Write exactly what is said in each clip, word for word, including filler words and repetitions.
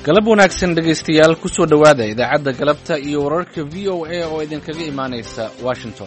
galab wanaagsan dhegaystayaal ku soo dhowaada idaacadda galabta iyo wararka v o a oo idinkaga imaanaysa washington.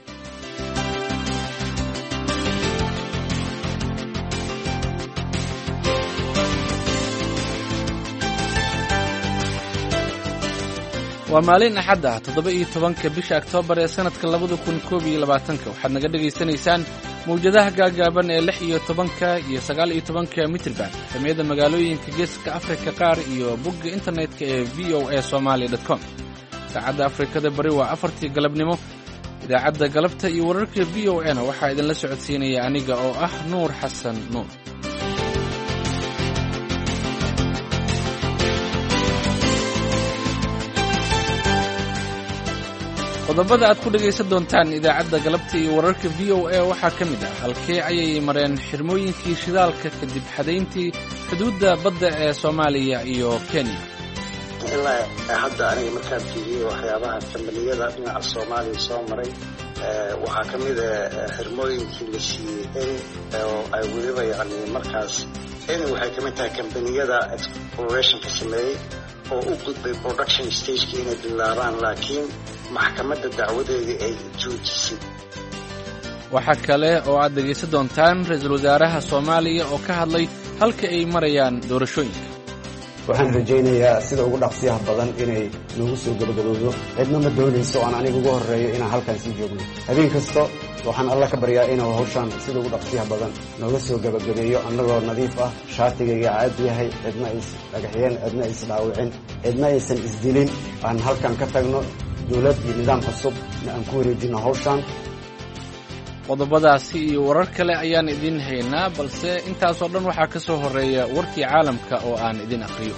waa maalin axad ah toddoba iyo tobanka bisha oktoobar ee sanadka labada kun koob iyo labaatanka waxaad naga dhegaysanaysaan mawjadaha gaagaaban ee lix iyo tobanka iyo sagaal iyo tobanka mitrban samiyada magaalooyinka geeska afrika qaar iyo bogga internetka ee v o a somali dot com. saacadda afrikada bari waa afartii galabnimo. idaacadda galabta iyo wararka v o a na waxaa idinla socodsiinaya aniga oo ah nuur xasan nuur. qodobada aad ku dhegaysan doontaan idaacadda galabta iyo wararka v o a waxaa ka mid ah halkee ayay mareen xirmooyinkii shidaalka kadib xadayntii xuduudda badda ee soomaaliya iyo kenya. ilaa hadda aniga markaan fiiriyey waxyaabaha kambaniyada dhinaca soomaaliya soo maray waxaa ka mid a xirmooyinkii la siiyey eni oo ay weliba yani markaas eni waxay ka mid tahay kambaniyada explorationka sameeyey oo u gudbay production stageki inay bilaabaan laakiin maxkamadda dacwadeedii ay joojisay. waxaa kale oo aad dhegaysan doontaan ra-iisul wasaaraha soomaaliya oo ka hadlay halka ay marayaan doorashooyinka. waxaan rajaynayaa sida ugu dhaqsiyaha badan inay noogu soo gabagabowdo. cidna ma doonayso aan aniga ugu horreeyo inaan halkan sii joogno. habeen kasta waxaan alla ka baryaa inuu hawshaan sida ugu dhaqsiyaha badan nooga soo gabagabeeyo annagoo nadiif ah, shaatigayga caad yahay, cidna is dhagaxyeen, cidna is dhaawicin, cidna aysan isdilin, aan halkan ka tagno dowlad iyo nidaam cusub aan ku wareejino hawshaan. qodobadaasi iyo warar kale ayaan idin haynaa, balse intaasoo dhan waxaa ka soo horreeya warkii caalamka oo aan idin aqriyo.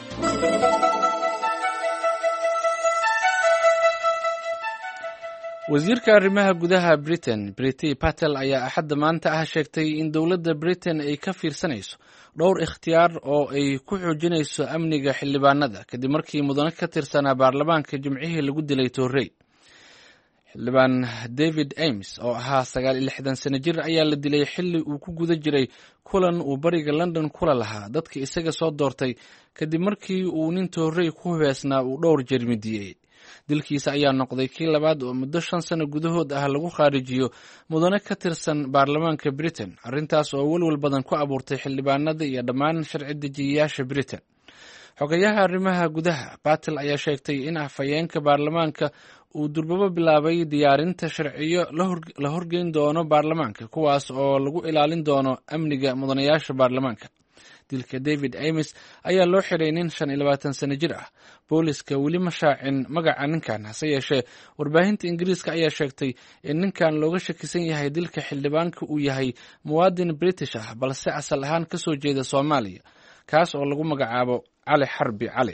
wasiirka arrimaha gudaha britain Priti Patel ayaa axadda maanta ah sheegtay in dowladda britain ay ka fiirsanayso dhowr ikhtiyaar oo ay ku xoojinayso amniga xildhibaanada kadib markii mudane ka tirsanaa baarlamaanka jimcihii lagu dilay toorey. xildhibaan david ames oo ahaa sagaal iyo lixdan sano jir ayaa la dilay xilli uu ku guda jiray kulan uu bariga london kula lahaa dadka isaga soo doortay kadib markii uu nin toorey ku hubeysnaa uu dhowr jeer midiyey. dilkiisa ayaa noqday kii labaad oo muddo shan sano gudahood ah lagu khaarijiyo mudane ka tirsan baarlamaanka britain, arrintaas oo welwel badan ku abuurtay xildhibaanada iyo dhammaan sharci dejiyayaasha britain. xogayaha arrimaha gudaha Patel ayaa sheegtay in afhayeenka baarlamaanka uu durbaba bilaabay diyaarinta sharciyo la horgeyn doono baarlamaanka kuwaas oo lagu ilaalin doono amniga mudanayaasha baarlamaanka. dilka david ames ayaa loo xiray nin shan iyo labaatan sano jir ah. booliska weli ma shaacin magaca ninkan, hase yeeshee warbaahinta ingiriiska ayaa sheegtay in ninkan looga shakisan yahay dilka xildhibaanka uu yahay muwaadin british ah balse asal ahaan ka soo jeeda soomaaliya, kaas oo lagu magacaabo cali xarbi cali.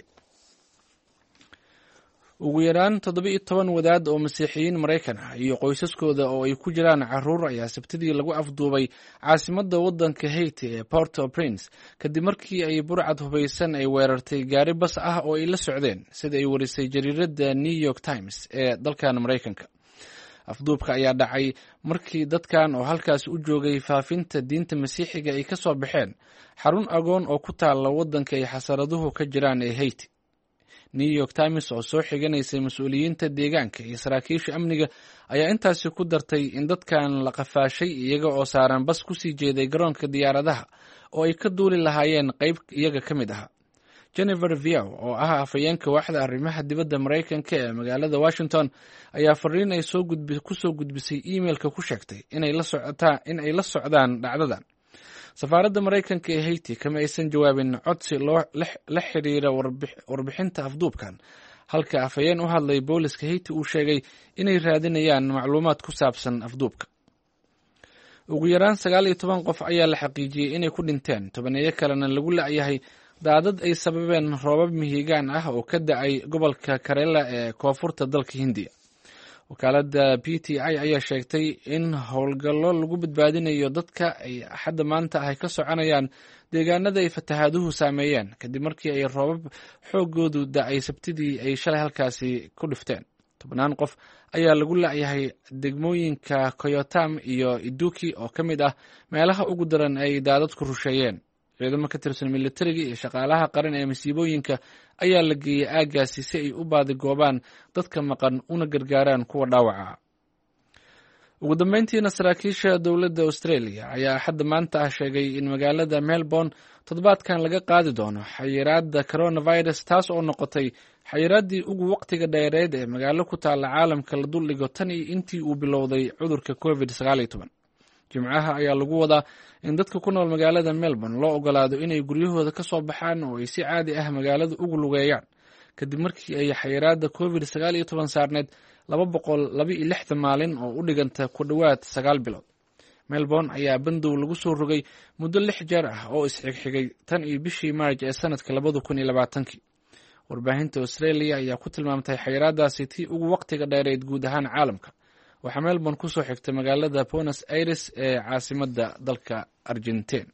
ugu yaraan toddoba iyo toban wadaad oo masiixiyiin maraykan ah iyo qoysaskooda oo ay ku jiraan carruur ayaa sabtidii lagu afduubay caasimadda waddanka haiti ee Port-au-Prince kadib markii ay burcad hubaysan ay weerartay gaari bas ah oo ay la socdeen, sida ay warisay jariiradda New York Times ee dalkan Maraykanka. afduubka ayaa dhacay markii dadkan oo halkaasi u joogay faafinta diinta masiixiga ay ka soo baxeen xarun agoon oo ku taalla waddanka ay xasaraduhu ka jiraan ee Haiti. New York Times oo soo xiganaysay mas-uuliyiinta deegaanka iyo saraakiisha amniga ayaa intaasi ku dartay in dadkan la qafaashay iyaga oo saaran bas ku sii jeeday garoonka diyaaradaha oo ay ka duuli lahaayeen qayb iyaga ka mid ah. Jennifer Viau oo ah afhayeenka waaxda arrimaha dibadda Maraykanka ee magaalada Washington ayaa fariin ay soo gudbi ku soo gudbisay emailka ku sheegtay inay la socotaan in ay la socdaan dhacdadan. safaaradda Maraykanka ee Haiti kama aysan jawaabin codsi loo la xiriira warbixinta afduubkan, halka afhayeen u hadlay booliska Haiti uu sheegay inay raadinayaan macluumaad ku saabsan afduubka. ugu yaraan sagaal iyo toban qof ayaa la xaqiijiyey inay ku dhinteen, tobaneeyo kalena lagu la'yahay daadad ay sababeen roobab mihigaan ah oo ka da'ay gobolka Kerala ee koonfurta dalka Hindiya. wakaaladda P T I ayaa sheegtay in howlgallo lagu badbaadinayo dadka ay axadda maanta ah ka soconayaan deegaanada ay fatahaaduhu saameeyeen kadib markii ay roobab xoogoodu da'ay sabtidii ay shalay halkaasi ku dhifteen. tobnaan qof ayaa lagu la'yahay degmooyinka Koyotam iyo Iduki oo ka mid ah meelaha ugu daran ay daadadku rusheeyeen. ciidamo ka tirsan militariga iyo shaqaalaha qaran ee masiibooyinka ayaa la geeyey aaggaasi si ay u baadigoobaan dadka maqan una gargaaraan kuwa dhaawaca. ugu dambeyntiina saraakiisha dowladda Australia ayaa axadda maanta ah sheegay in magaalada Melbourne toddobaadkan laga qaadi doono xayiraadda coronavirus, taas oo noqotay xayiraaddii ugu waqtiga dheereed ee magaalo ku taalla caalamka la duldhigo tan iyo intii uu bilowday cudurka covid sagaal iyo toban. Jimcaha ayaa lagu wadaa in dadka ku nool magaalada Melbourne loo ogolaado inay guryahooda ka soo baxaan oo ay si caadi ah magaalada ugu lugeeyaan kadib markii ay xayiraadda covid sagaal iyo toban saarneed laba boqol laba iyo lixdan maalin oo u dhiganta ku dhowaad sagaal bilood. Melbourne ayaa bandow lagu soo rogay muddo lix jeer ah oo isxigxigay tan iyo bishii Maarch ee sanadka labada kun iyo labaatankii. Warbaahinta Australia ayaa ku tilmaamtay xayiraadaasi tii ugu waqtiga dheereed guud ahaan caalamka. waxaa Melbourne ku soo xigtay magaalada Buenos Aires ee caasimadda dalka Argentina.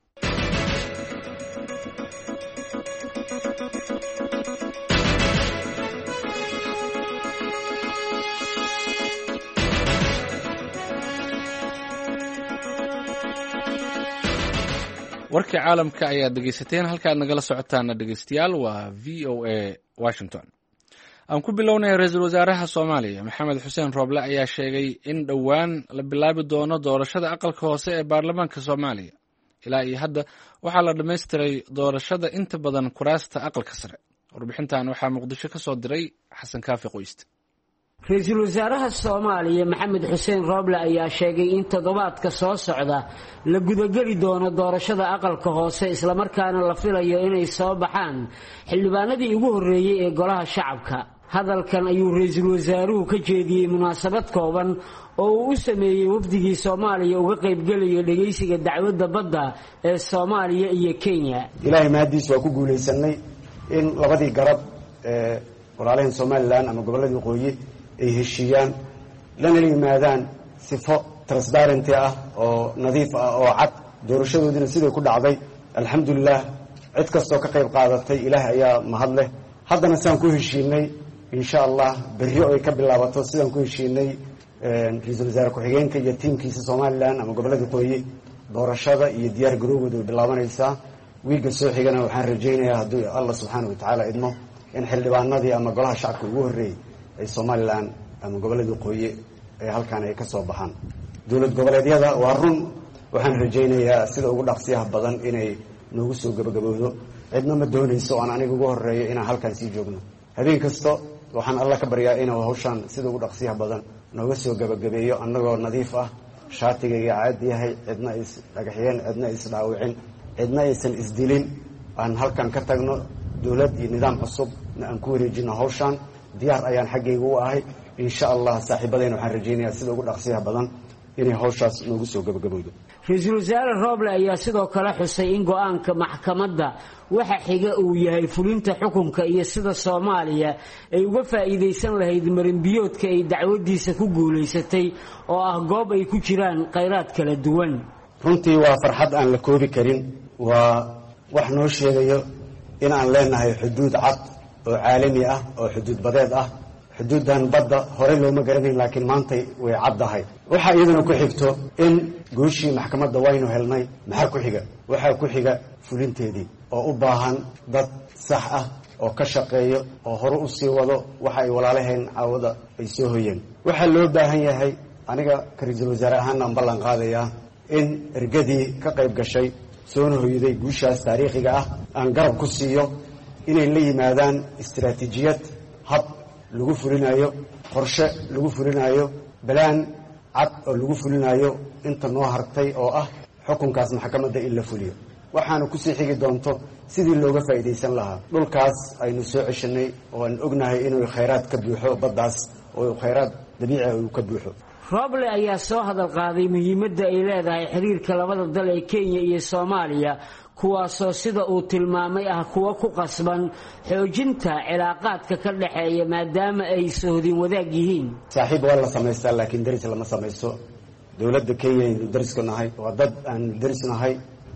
warkii caalamka ayaad dhegeysateen. halkaad nagala socotaana dhegeystayaal waa V O A Washington. aan ku bilownay ra-iisul wasaaraha Soomaaliya Maxamed Xuseen Rooble ayaa sheegay in dhowaan la bilaabi doono doorashada aqalka hoose ee baarlamaanka Soomaaliya. ilaa iyo hadda waxaa la dhammaystiray doorashada inta badan kuraasta aqalka sare. warbixintan waxaa Muqdisho ka soo diray Xasan Kaafi Qoyste. ra-iisul wasaaraha Soomaaliya Maxamed Xuseen Rooble ayaa sheegay in toddobaadka soo socda la gudageli doono doorashada aqalka hoose, isla markaana la filayo inay soo baxaan xildhibaanadii ugu horreeyay ee golaha shacabka. hadalkan ayuu ra-iisul wasaaruhu ka jeediyey munaasabad kooban oo uu u sameeyey wafdigii Soomaaliya uga qaybgelaya dhageysiga dacwadda badda ee Soomaaliya iyo Kenya. ilaahay mahadiis waa ku guuleysanay in labadii garab ee walaalaheen Somaliland ama gobollada waqooyi ay heshiiyaan lana yimaadaan sifo transparent ah oo nadiif ah oo cad. doorashadoodina sidoo ku dhacday alxamdulillah. cid kastoo ka qayb qaadatay ilaahay ayaa mahad leh. haddana saan ku heshiinay insha Allah berri oo ay ka bilaabato sidaan ku heshiinay ra-iisul wasaare ku-xigeenka iyo tiimkiisa Somaliland ama gobollada waqooyi doorashada iyo diyaar garowgooda way bilaabanaysaa. wiiga soo xigana waxaan rajaynayaa hadduu Allah subxaanahu wa tacaala idmo in xildhibaanadii ama golaha shacabka ugu horreeyay ay Somaliland ama gobollada waqooyi ay halkaan ay ka soo baxaan. dowlad goboleedyada waa run waxaan rajaynayaa sida ugu dhaqsiyaha badan inay noogu soo gabagabowdo. cidna ma doonayso aan aniga ugu horreeyo inaan halkaan sii joogno. habeen kasta waxaan Allah ka baryaa inuu hawshaan sida ugu dhaqsiyaha badan nooga soo gabagabeeyo annagoo nadiif ah, shaatigayga caadi yahay, cidna is dhagaxyeen, cidna is dhaawicin, cidna aysan isdilin. aan halkaan ka tagno dowlad iyo nidaam cusub aan ku wareejino hawshaan. diyaar ayaan xaggayga u ahay. insha Allah saaxiibadayna waxaan rajaynayaa sida ugu dhaqsiyaha badan inay hawshaas noogu soo gabagabowdo. ra-iisul wasaare Rooble ayaa sidoo kale xusay in go'aanka maxkamadda waxa xiga uu yahay fulinta xukunka iyo sida Soomaaliya ay uga faa'iideysan lahayd marinbiyoodka ay dacwadiisa ku guuleysatay oo ah goob ay ku jiraan kheyraad kala duwan. runtii waa farxad aan la koobi karin. waa wax noo sheegayo in aan leenahay xuduud cad oo caalami ah oo xuduud badeed ah. xuduudan badda hore looma garanayn laakiin maanta way caddahay. waxaa iyaduna ku xigto in gooshii maxkamadda waynu helnay. maxaa ku xiga? waxaa ku xiga fulinteedii oo u baahan dad sax ah oo ka shaqeeyo oo hore u sii wado waxa ay walaalaheen caawada ay soo hoyeen. waxaa loo baahan yahay aniga ka ra-iisul wasaare ahaan aan ballan qaadayaa in ergadii ka qayb gashay soona hoyday guushaas taariikhiga ah aan garab ku siiyo inay la yimaadaan istiraatiijiyad, hab lagu fulinayo, qorshe lagu fulinayo, balaan cad oo lagu fulinayo inta noo hartay oo ah xukunkaas maxkamadda in la fuliyo. waxaana ku sii xigi doonto sidii looga faa'iideysan lahaa dhulkaas aynu soo ceshanay oo aan ognahay inuu kheyraad ka buuxo baddaas oo kheyraad dabiici ah uu ka buuxo. Rooble ayaa soo hadal qaaday muhiimadda ay leedahay xiriirka labada dal ee Kenya iyo Soomaaliya, kuwaasoo sida uu tilmaamay ah kuwa ku qasban xoojinta cilaaqaadka ka dhaxeeya maadaama ay soodin wadaag yihiin. saaxiib waa la samaystaa laakiin daris lama samayso. dowladda Kenya aynu darisku nahay, waa dad aan daris nahay.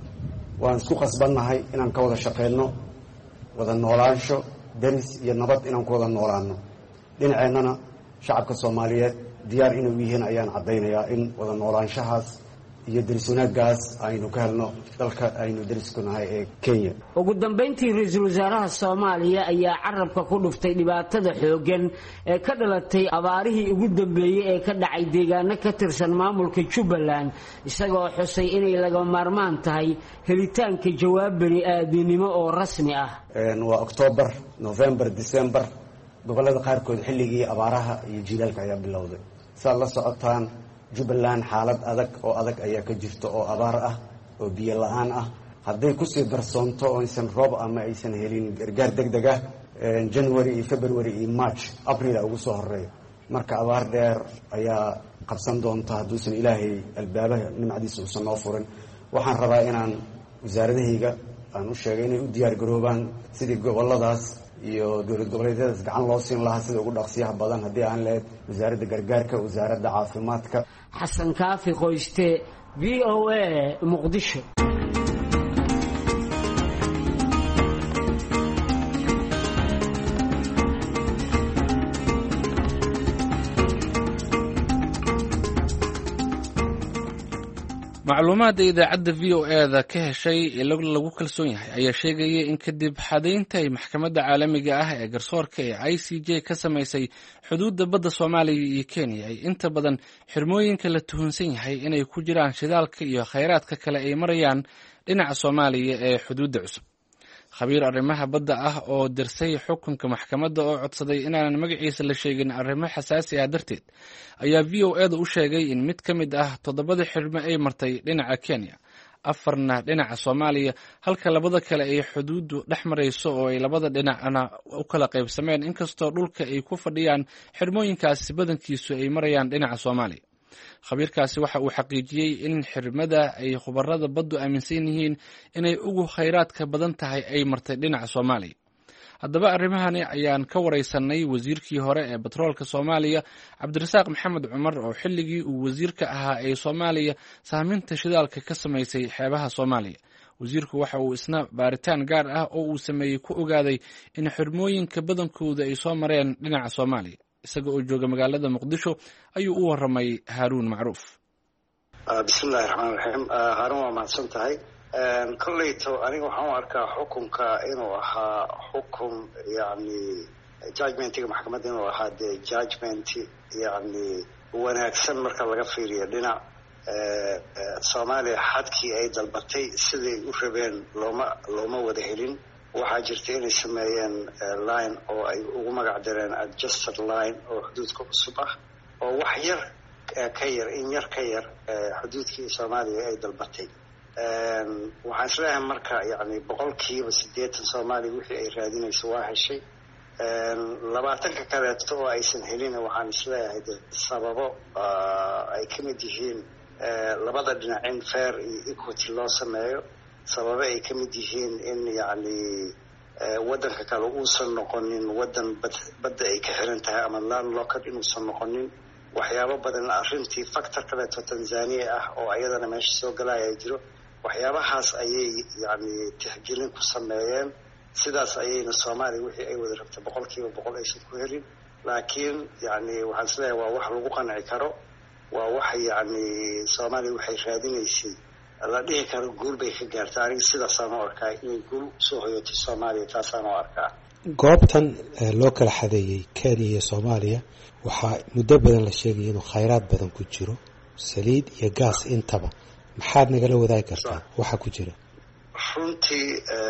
waan isku qasbannahay inaan ka wada shaqeyno wada noolaansho, daris iyo nabad inaan ku wada noolaano. dhinaceennana shacabka Soomaaliyeed diyaar inay yihiin ayaan caddaynayaa in wada noolaanshahaas iyo deris wanaaggaas aynu ka helno dalka aynu derisku nahay ee Kenya. ugu dambeyntii ra'iisul wasaaraha Soomaaliya ayaa carabka ku dhuftay dhibaatada xooggan ee ka dhalatay abaarihii ugu dambeeyay ee ka dhacay deegaano ka tirsan maamulka Jubbaland isagoo xusay inay laga maarmaan tahay helitaanka jawaab bini'aadanimo oo rasmi ah. een waa October, November, December gobolada qaarkood xilligii abaaraha iyo jiilaalka ayaa bilowday. Saa la socotaan Jubbaland xaalad adag oo adag ayaa ka jirta oo abaar ah oo biyo la'aan ah hadday ku sii darsoonto oo aysan roob ama aysan helin gargaar degdeg ah January iyo February iyo March April ugu soo horeeyo marka abaar dheer ayaa qabsan doonta haduusan Ilaahay albaabaha nimcadiisa u soo furin. waxaan rabaa inaan wasaaradahayga aan u sheegay inay u diyaar garoobaan sidii goboladaas iyo dowlad goboleedyada gacan loo siin lahaa sida ugu dhaqsiyaha badan haddii aan leed wasaaradda gargaarka wasaaradda caafimaadka. Xasan Kaafi Qoyste, V O A, Muqdisho. macluumaadda idaacadda V O A-da ka heshay ee lagu kalsoon yahay ayaa sheegaya in kadib xadaynta ay maxkamadda caalamiga ah ee garsoorka ee I C J ka samaysay xuduudda badda Soomaaliya iyo Kenya ay inta badan xirmooyinka la tuhunsan yahay inay ku jiraan shidaalka iyo kheyraadka kale ay marayaan dhinaca Soomaaliya ee xuduudda cusub. khabiir arrimaha badda ah oo dirsay xukunka maxkamadda oo codsaday inaan magaciisa la sheegin arrimo xasaasi ah darteed ayaa V O A-da u sheegay in mid ka mid ah toddobada xirmo ay martay dhinaca Kenya, afarna dhinaca Soomaaliya, halka labada kale ay xuduuddu dhex marayso oo ay labada dhinacna u kala qaybsameen inkastoo dhulka ay ku fadhiyaan xirmooyinkaasi badankiisu ay marayaan dhinaca Soomaaliya. khabiirkaasi waxa uu xaqiijiyey in xirmada ay khubarada baddu aaminsan yihiin inay ugu kheyraadka badan tahay ay martay dhinaca Soomaaliya. haddaba arrimahani ayaan ka wareysanay wasiirkii hore ee batroolka Soomaaliya Cabdirasaaq Maxamed Cumar oo xilligii uu wasiirka ahaa ee Soomaaliya saaminta shidaalka ka samaysay xeebaha Soomaaliya. wasiirku waxa uu isna baaritaan gaar ah oo uu sameeyey ku ogaaday in xirmooyinka badankooda ay soo mareen dhinaca Soomaaliya. isaga oo jooga magaalada Muqdisho ayuu u waramay Haaruun Macruuf. bismillaahir rahmaanir rahiim. Haaruun waa mahadsan tahay. kollayto aniga waxaan u arkaa xukunka inuu ahaa xukun yani judgmentiga maxkamadda inuu ahaa dee judgment yani wanaagsan marka laga fiiriyo dhinac Soomaaliya xadkii ay dalbatay siday u rabeen looma looma wada helin. waxaa jirta inay sameeyeen line oo ay ugu magac dareen adjusted line oo xuduudka cusub ah oo wax yar ka yar in yar ka yar xuduudkii Soomaaliya ay dalbatay. waxaan isleeyahay marka yani boqolkiiba siddeetan Soomaaliya wixii ay raadinayso waa heshay. labaatanka kaleeto oo aysan helin waxaan isleeyahay sababo ay ka mid yihiin labada dhinac in fair iyo equity loo sameeyo, sababo ay ka mid yihiin in yani waddanka kale uusan noqonin waddan badda ay ka xiran tahay ama landlocked inuusan noqonin. waxyaabo badan arrintii factor kaleeto Tanzania ah oo ayadana meesha soo galaya jiro. waxyaabahaas ayay yani tixgelin ku sameeyeen. sidaas ayayna Soomaaliya wixii ay wada rabtay boqolkiiba boqol aysan ku helin. laakiin yani waxaan isleeyahay waa wax lagu qanci karo, waa wax yani Soomaaliya waxay raadinaysay la dhihi karo guul bay ka gaartay. aniga sidaasaan u arkaa inay guul soo hoyatay Soomaaliya, taasaan u arkaa. goobtan loo kala xadeeyey Kenya iyo Soomaaliya waxaa muddo badan la sheegay inuu kheyraad badan ku jiro, saliid iyo gaas intaba. maxaad nagala wadaagi kartaa waxa ku jira? runtii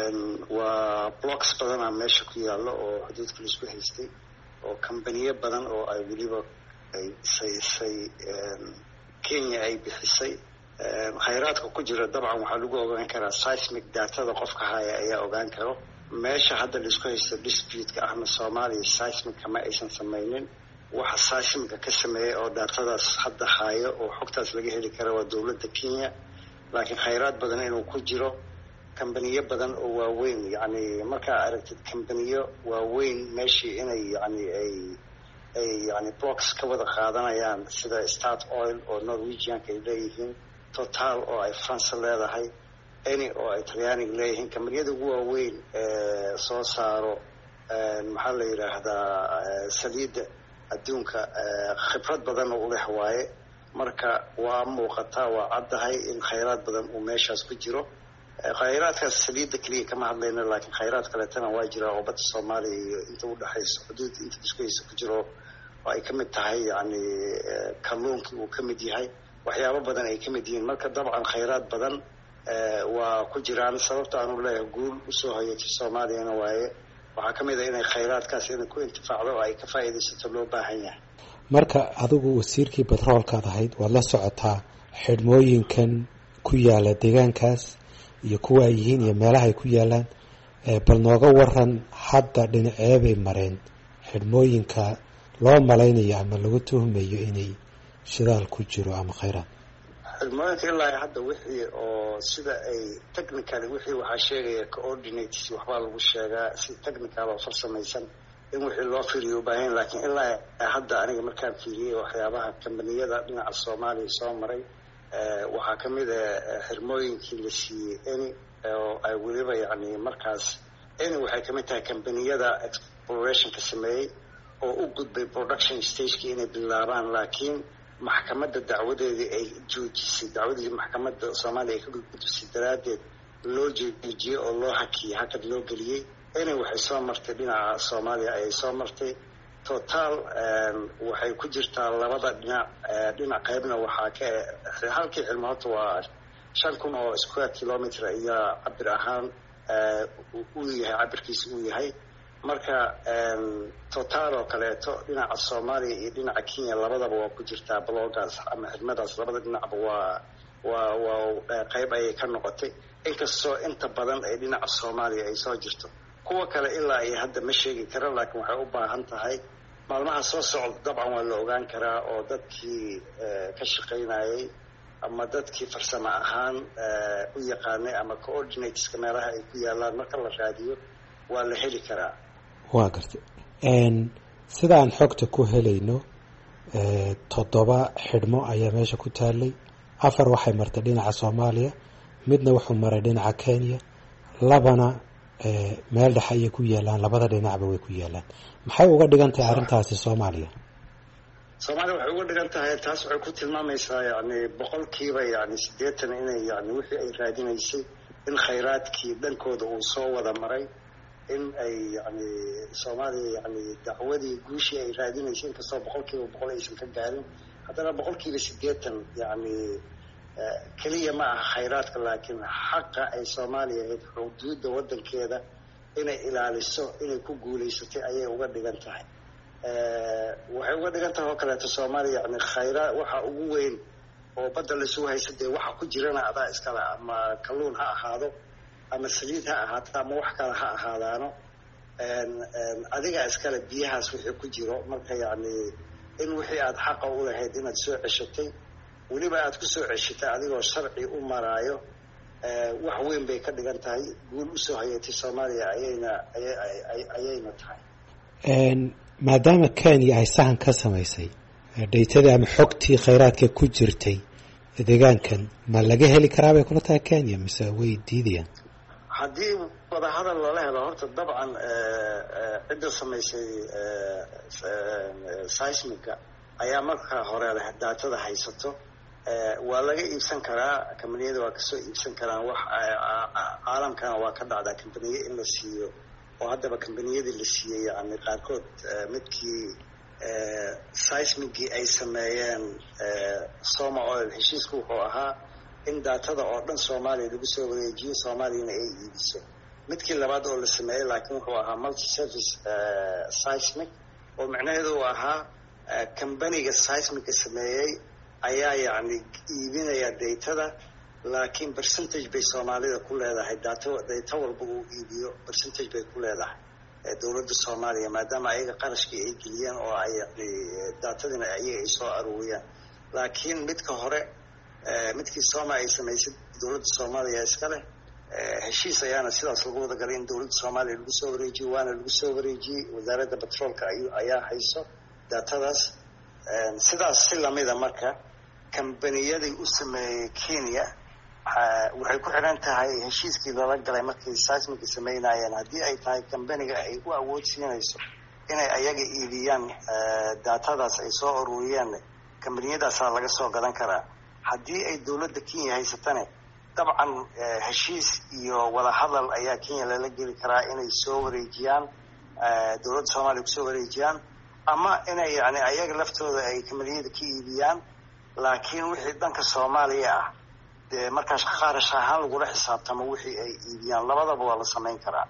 waa blocks badanaa meesha ku yaalla oo xuduudka laisku haystay oo kambaniyo badan oo ay weliba ay saysay Kenya ay bixisay. kheyraadka ku jira dabcan waxaa lagu ogaan karaa seismic datada qofka haya ayaa ogaan karo. meesha hadda laisku haysto dispute-ka ahna Soomaaliya seismic ma aysan samaynin. waxa seismic ka sameeyay oo datadaas hadda hayo oo xogtaas laga heli karo waa dowladda Kenya. laakiin kheyraad badan inuu ku jiro kambaniyo badan oo waaweyn yani markaa aragtid kambaniyo waaweyn meeshii inay yani ay ay yani blocks ka wada qaadanayaan sida Start Oil oo Norwegian ay leeyihiin, Total oo ay France leedahay, Eni oo ay Talyaaniga leeyihiin. kambaniyada ugu waaweyn ee soo saaro maxaa la yiraahdaa saliidda adduunka khibrad badan oo u leh waaye. marka waa muuqataa waa caddahay in khayraad badan uu meeshaas ku jiro. khayraadkaas saliidda keliya kama hadlayno, laakiin khayraad kaleetana waa jira oo badda soomaaliya iyo inta u dhexaysa xuduudda inta iskuhaysa ku jiro oo ay ka mid tahay yacni kalluunkii uu ka mid yahay, waxyaabo badan ay ka mid yihiin. marka dabcan khayraad badan waa ku jiraan. sababta aanu leeyahay guul usoo hoyatay soomaaliyana waaye waxaa ka mid ah inay khayraadkaas inay ku intifaacdo oo ay ka faa'iidaysato loo baahan yahay. marka adigu wasiirkii batroolkaad ahayd waad la socotaa xidhmooyinkan ku yaala deegaankaas iyo kuwa ay yihiin iyo meelaha ay ku yaalaan, bal nooga waran hadda dhinaceebay mareen xidhmooyinka loo malaynayo ama lagu tuhmayo inay shidaal ku jiro ama khayraad? xidhmooyinka ilaa hadda wixii oo sida ay technically wixii waxaa sheegaya coordinates waxbaa lagu sheegaa si technical oo farsamaysan in wixii loo fiiriyo u baahan, laakiin ilaa hadda aniga markaan fiiriyey waxyaabaha kambaniyada dhinaca soomaaliya soo maray waxaa ka mid ah xirmooyinkii la siiyey eni oo ay weliba yacni markaas eni waxay ka mid tahay kambaniyada explorationka sameeyey oo u gudbay production stagekii inay bilaabaan, laakiin maxkamadda dacwadeedii ay joojisay, dacwadii maxkamadda soomaaliya ay ka gudbisay daraaddeed loo joojiyey oo loo hakiyey, hakad loo geliyey. eni waxay soo martay dhinaca soomaaliya ayay soo martay. total waxay ku jirtaa labada dhinac, dhinac qaybna waxaa ka halkii xilmo horta waa shan kun oo square kilometer ayaa cabir ahaan uu yahay cabirkiisa uu yahay. marka total oo kaleeto dhinaca soomaaliya iyo dhinaca kenya labadaba waa ku jirtaa bloggaas ama xidmadaas labada dhinacba waa waa waa qayb ayay ka noqotay, inkastoo inta badan ay dhinaca soomaaliya ay soo jirto. kuwa kale ilaa ay hadda ma sheegi kara, laakiin waxay u baahan tahay maalmaha soo socda dabcan waa la ogaan karaa oo dadkii ka shaqaynayay ama dadkii farsamo ahaan u yaqaanay ama coordinateska meelaha ay ku yaalaan marka la raadiyo waa la heli karaa. waa gartay sida aan xogta ku helayno toddoba xidhmo ayaa meesha ku taalay. afar waxay martay dhinaca soomaaliya, midna wuxuu maray dhinaca kenya, labana meel dhexe ayay ku yaalaan, labada dhinacba way ku yaalaan. maxay uga dhigan tahay arrintaasi soomaaliya? soomaaliya waxay uga dhigan tahay taas waxay ku tilmaamaysaa yani boqolkiiba yani siddeetan inay yani wixii ay raadinaysay in khayraadkii dhankooda uu soo wada maray, in ay yani soomaaliya yani dacwadii guushii ay raadinaysay inkastoo boqolkiiba boqol aysan ka gaarin, haddana boqolkiiba siddeetan yani keliya ma aha khayraadka, laakiin xaqa ay soomaaliya ahayd xuduudda waddankeeda inay ilaaliso inay ku guulaysatay ayay uga dhigan tahay. waxay uga dhigan tahay oo kaleeto soomaaliya yani khayraad waxa ugu weyn oo badda lasuu haysa dee waxa ku jirana adaa iskale, ama kalluun ha ahaado ama saliid ha ahaato ama wax kale ha ahaadaano, adigaa iskale biyahaas wixii ku jiro. marka yani in wixii aad xaqa u lahayd inaad soo ceshatay, weliba aad ku soo ceshatay adigoo sharci u maraayo, wax weyn bay ka dhigan tahay, guul usoo hayatay soomaaliya ayayna ayayna tahay. maadaama kenya ay sahan ka samaysay dhaytadii ama xogtii khayraadka ku jirtay deegaankan, ma laga heli karaa bay kula tahay kenya mise way diidayaan? haddii wadahadal lala helo horta dabcan cidda samaysay seismiga ayaa marka hore leh daatada haysato, waa laga iibsan karaa, kambaniyada waa kasoo iibsan karaan. wax caalamkana waa ka dhacdaa kambaniye in la siiyo, oo haddaba kambaniyadii la siiyey yani qaarkood midkii seismigii ay sameeyeen soma oil heshiiska wuxuu ahaa in daatada oo dhan soomaaliya lagu soo wareejiyo, soomaaliyana ay iibiso. midkii labaad oo la sameeyey laakiin wuxuu ahaa multi service seismic, oo micnaheedu uu ahaa kambaniga seismiga sameeyey ayaa yani iibinaya daytada, laakiin percentage bay soomaalida ku leedahay. daato dayta walba uu iibiyo percentage bay ku leedahay dowladda soomaaliya, maadaama ayaga qarashkii ay geliyeen oo ay yani daatadina ayaga ay soo aruuriyaan. laakiin midka hore midkii sooma ay samaysay dowladda soomaaliya iska leh, heshiis ayaana sidaas lagu wada galay in dowladda soomaaliya lagu soo wareejiyo, waana lagu soo wareejiyey. wasaaradda batroolka ayaa hayso daatadaas. sidaas si lamida marka kambaniyadii u sameeyey kenya waxay ku xiran tahay heshiiskii lala galay markay seismiga sameynayeen. haddii ay tahay kambaniga ay u awood siinayso inay ayaga iibiyaan daatadaas ay soo ururiyeen, kambaniyadaasaa laga soo gadan karaa. haddii ay dowladda Kenya haysatane dabcan heshiis iyo wada hadal ayaa Kenya lala geli karaa inay soo wareejiyaan dowladda Soomaaliya kusoo wareejiyaan ama inay yani ayaga laftooda ay kambaniyada ka iibiyaan. laakiin wixii dhanka Soomaaliya ah dee markaas kharash ahaan lagula xisaabtamo wixii ay iibiyaan labadaba waa la samayn karaa.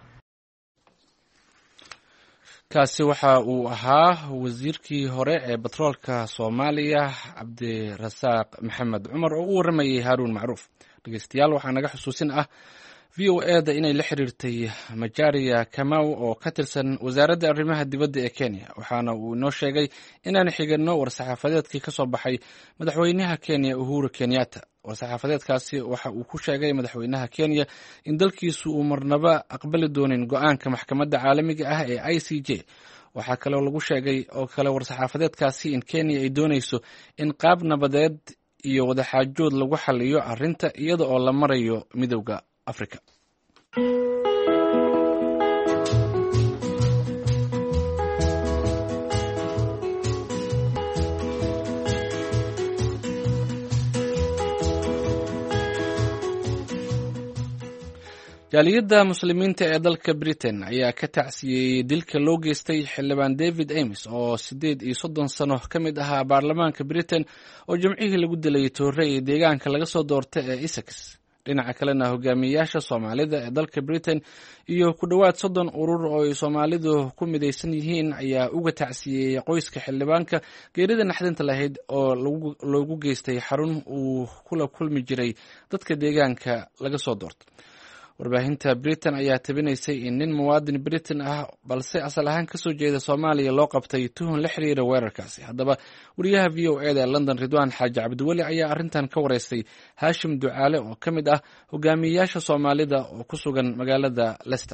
kaasi waxa uu ahaa wasiirkii hore ee batroolka Soomaaliya Cabdirasaaq Maxamed Cumar oo u waramayay Haruun Macruuf. dhageystayaal waxaa naga xusuusin ah V O A da inay la xiriirtay Macharia Kamau oo ka tirsan wasaaradda arrimaha dibadda ee Kenya, waxaana uu inoo sheegay inaan xigano war-saxaafadeedkii ka soo baxay madaxweynaha Kenya Uhuru Kenyatta. war-saxaafadeedkaasi waxa uu ku sheegay madaxweynaha Kenya in dalkiisu uu marnaba aqbali doonin go'aanka maxkamadda caalamiga ah ee I C J. waxaa kaloo lagu sheegay oo kale war-saxaafadeedkaasi in Kenya ay doonayso in qaab nabadeed iyo wadaxaajood lagu xaliyo arrinta iyada oo la marayo midowga Afrika. jaaliyadda muslimiinta ee dalka Britain ayaa ka tacsiyey dilka loo geystay xildhibaan David Ames oo sideed iyo soddon sano ka mid ahaa baarlamaanka Britain oo jimcihii lagu dilay toore ee deegaanka laga soo doortay ee Essex. dhinaca kalena hogaamiyayaasha Soomaalida ee dalka Britain iyo ku dhawaad soddon urur oo ay Soomaalidu ku midaysan yihiin ayaa uga tacsiyey qoyska xildhibaanka geerida naxdinta lahayd oo loogu geystay xarun uu kula kulmi jiray dadka deegaanka laga soo doortay. warbaahinta Britain ayaa tabinaysay in nin muwaadin Britain ah balse asal ahaan ka soo jeeda Soomaaliya loo qabtay tuhun la xiriira weerarkaasi. haddaba wariyaha V O A da London Ridwaan Xaaji Cabdiweli ayaa arrintan ka wareystay Haashim Ducaale oo ka mid ah hogaamiyayaasha Soomaalida oo ku sugan magaalada Leicester.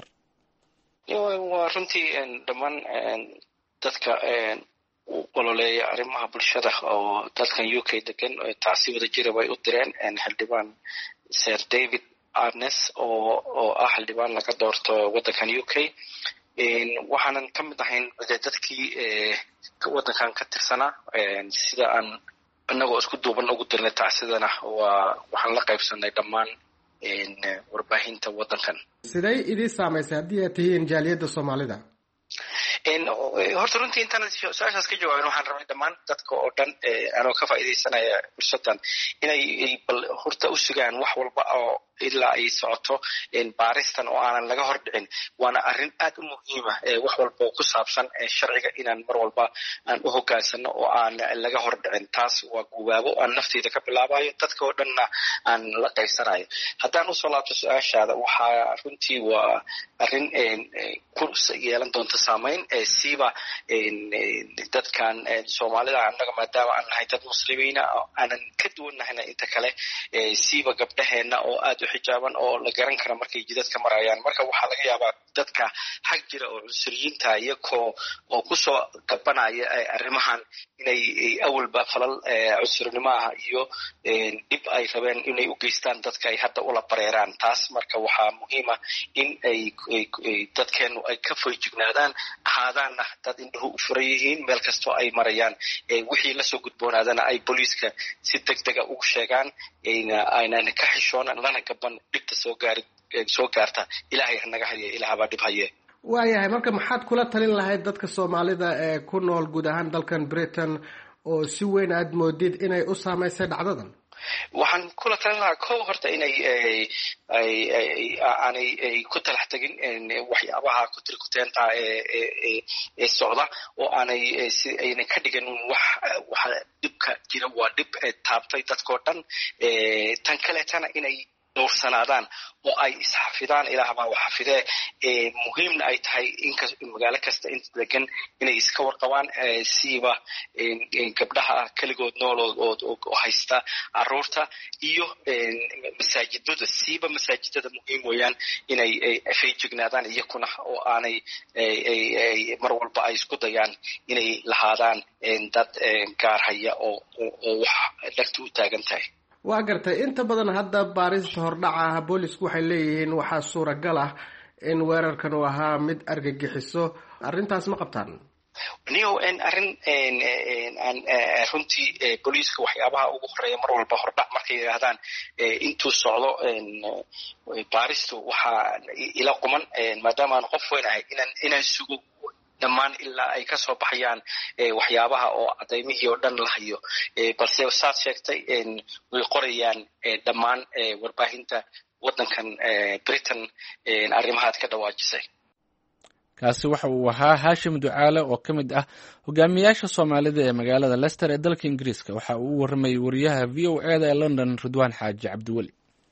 waa runtii dhammaan dadka u ololeeya arrimaha bulshada oo dalkan U K degan taasi wada jira way u direen xildhibaan Sir David Arnes oo oo ah xildhibaan laga doorto wadankan U K. waxaanan ka mid ahayn dadkii wadankan ka tirsanaa sida aan inagoo isku duuban ugu dirnay tacsidana waa waxaan la qaybsanay dhammaan warbaahinta wadankan. siday idin saamaysay haddii aad tihiin jaaliyadda Soomaalida? horta runtii intaan su-aashaas ka jawaabin waxaan rabay dhammaan dadka oo dhan anoo ka faa'iidaysanaya fursaddan inay bal horta u sugaan wax walba oo ilaa ay socoto baaristan oo aanan laga hor dhicin. waana arrin aad u muhiima wax walba oo ku saabsan sharciga inaan mar walba aan u hogaansano oo aan laga hor dhicin. taas waa guwaabo aan nafteyda ka bilaabayo dadka oo dhanna aan la qaybsanayo. haddaan usoo laabto su-aashaada waxaa runtii waa arrin ku yeelan doonta saamayn siiba dadkan Soomaalida annaga maadaama aan nahay dad muslimiina aanan ka duwannahayna inta kale siiba gabdhaheena oo aad u xijaaban oo la garan kara markay jidadka marayaan. marka waxaa laga yaabaa dadka xag jira oo cunsuriyiinta iyakoo oo kusoo gabanaya arrimahan inay awalba falal cunsurnimo ah iyo dhib ay rabeen inay u geystaan dadka ay hadda ula bareeraan. taas marka waxaa muhiima in ay dadkeenu ay ka foojignaadaan ahaadaanna dad indhuhu u furan yihiin meel kastoo ay marayaan. wixii lasoo gudboonaadana ay booliiska si degdega ugu sheegaan aynan ka xishoonan lana gaban dhibta soo gaari soo gaarta. ilaahay hanaga haye ilaahbaa dhib haye. waayahay marka maxaad kula talin lahayd dadka Soomaalida ee ku nool guud ahaan dalkan Britain oo si weyn aad moodid inay u saamaysay dhacdadan? waxaan kula talin lahaa kow horta inay aanay ku talax tegin waxyaabaha kutirkuteenta ee socda oo aanay si ayna ka dhigan wax waxa dhibka jira waa dhib taabtay dadkoo dhan. tan kaleetana inay dowrsanaadaan oo ay isxafidaan. ilaah baa wax xafidee muhiimna ay tahay in magaalo kasta inta degan inay iska warqabaan siiba gabdhaha keligood nool oo haysta caruurta iyo masaajidada siiba masaajidada muhiim weeyaan inay feejignaadaan iyakuna oo aanay mar walba ay isku dayaan inay lahaadaan dad gaar haya oo wax dhagta u taagan tahay. waa gartay inta badan hadda baarista hordhaca ah boolisku waxay leeyihiin waxaa suuragal ah in weerarkan uu ahaa mid argagixiso. arrintaas ma qabtaan? niyo en arrin en aan runtii booliiska waxyaabaha ugu horeeya mar walba hordhac markay yiraahdaan intuu socdo baaristu waxa ila quman maadaama aan qof weynahay inaan inaan sugo dhammaan ilaa ay ka soo baxayaan waxyaabaha oo cadaymihii oo dhan la hayo balse saad sheegtay way qorayaan dhammaan warbaahinta waddankan Britain arrimahaad ka dhawaajisay. kaasi waxa uu ahaa Haashim Ducaale oo ka mid ah hogaamiyaasha Soomaalida ee magaalada Leicester ee dalka Ingiriiska. Waxa uu u warramay wariyaha V O A da ee London Ridwaan Xaaji Cabdiwali.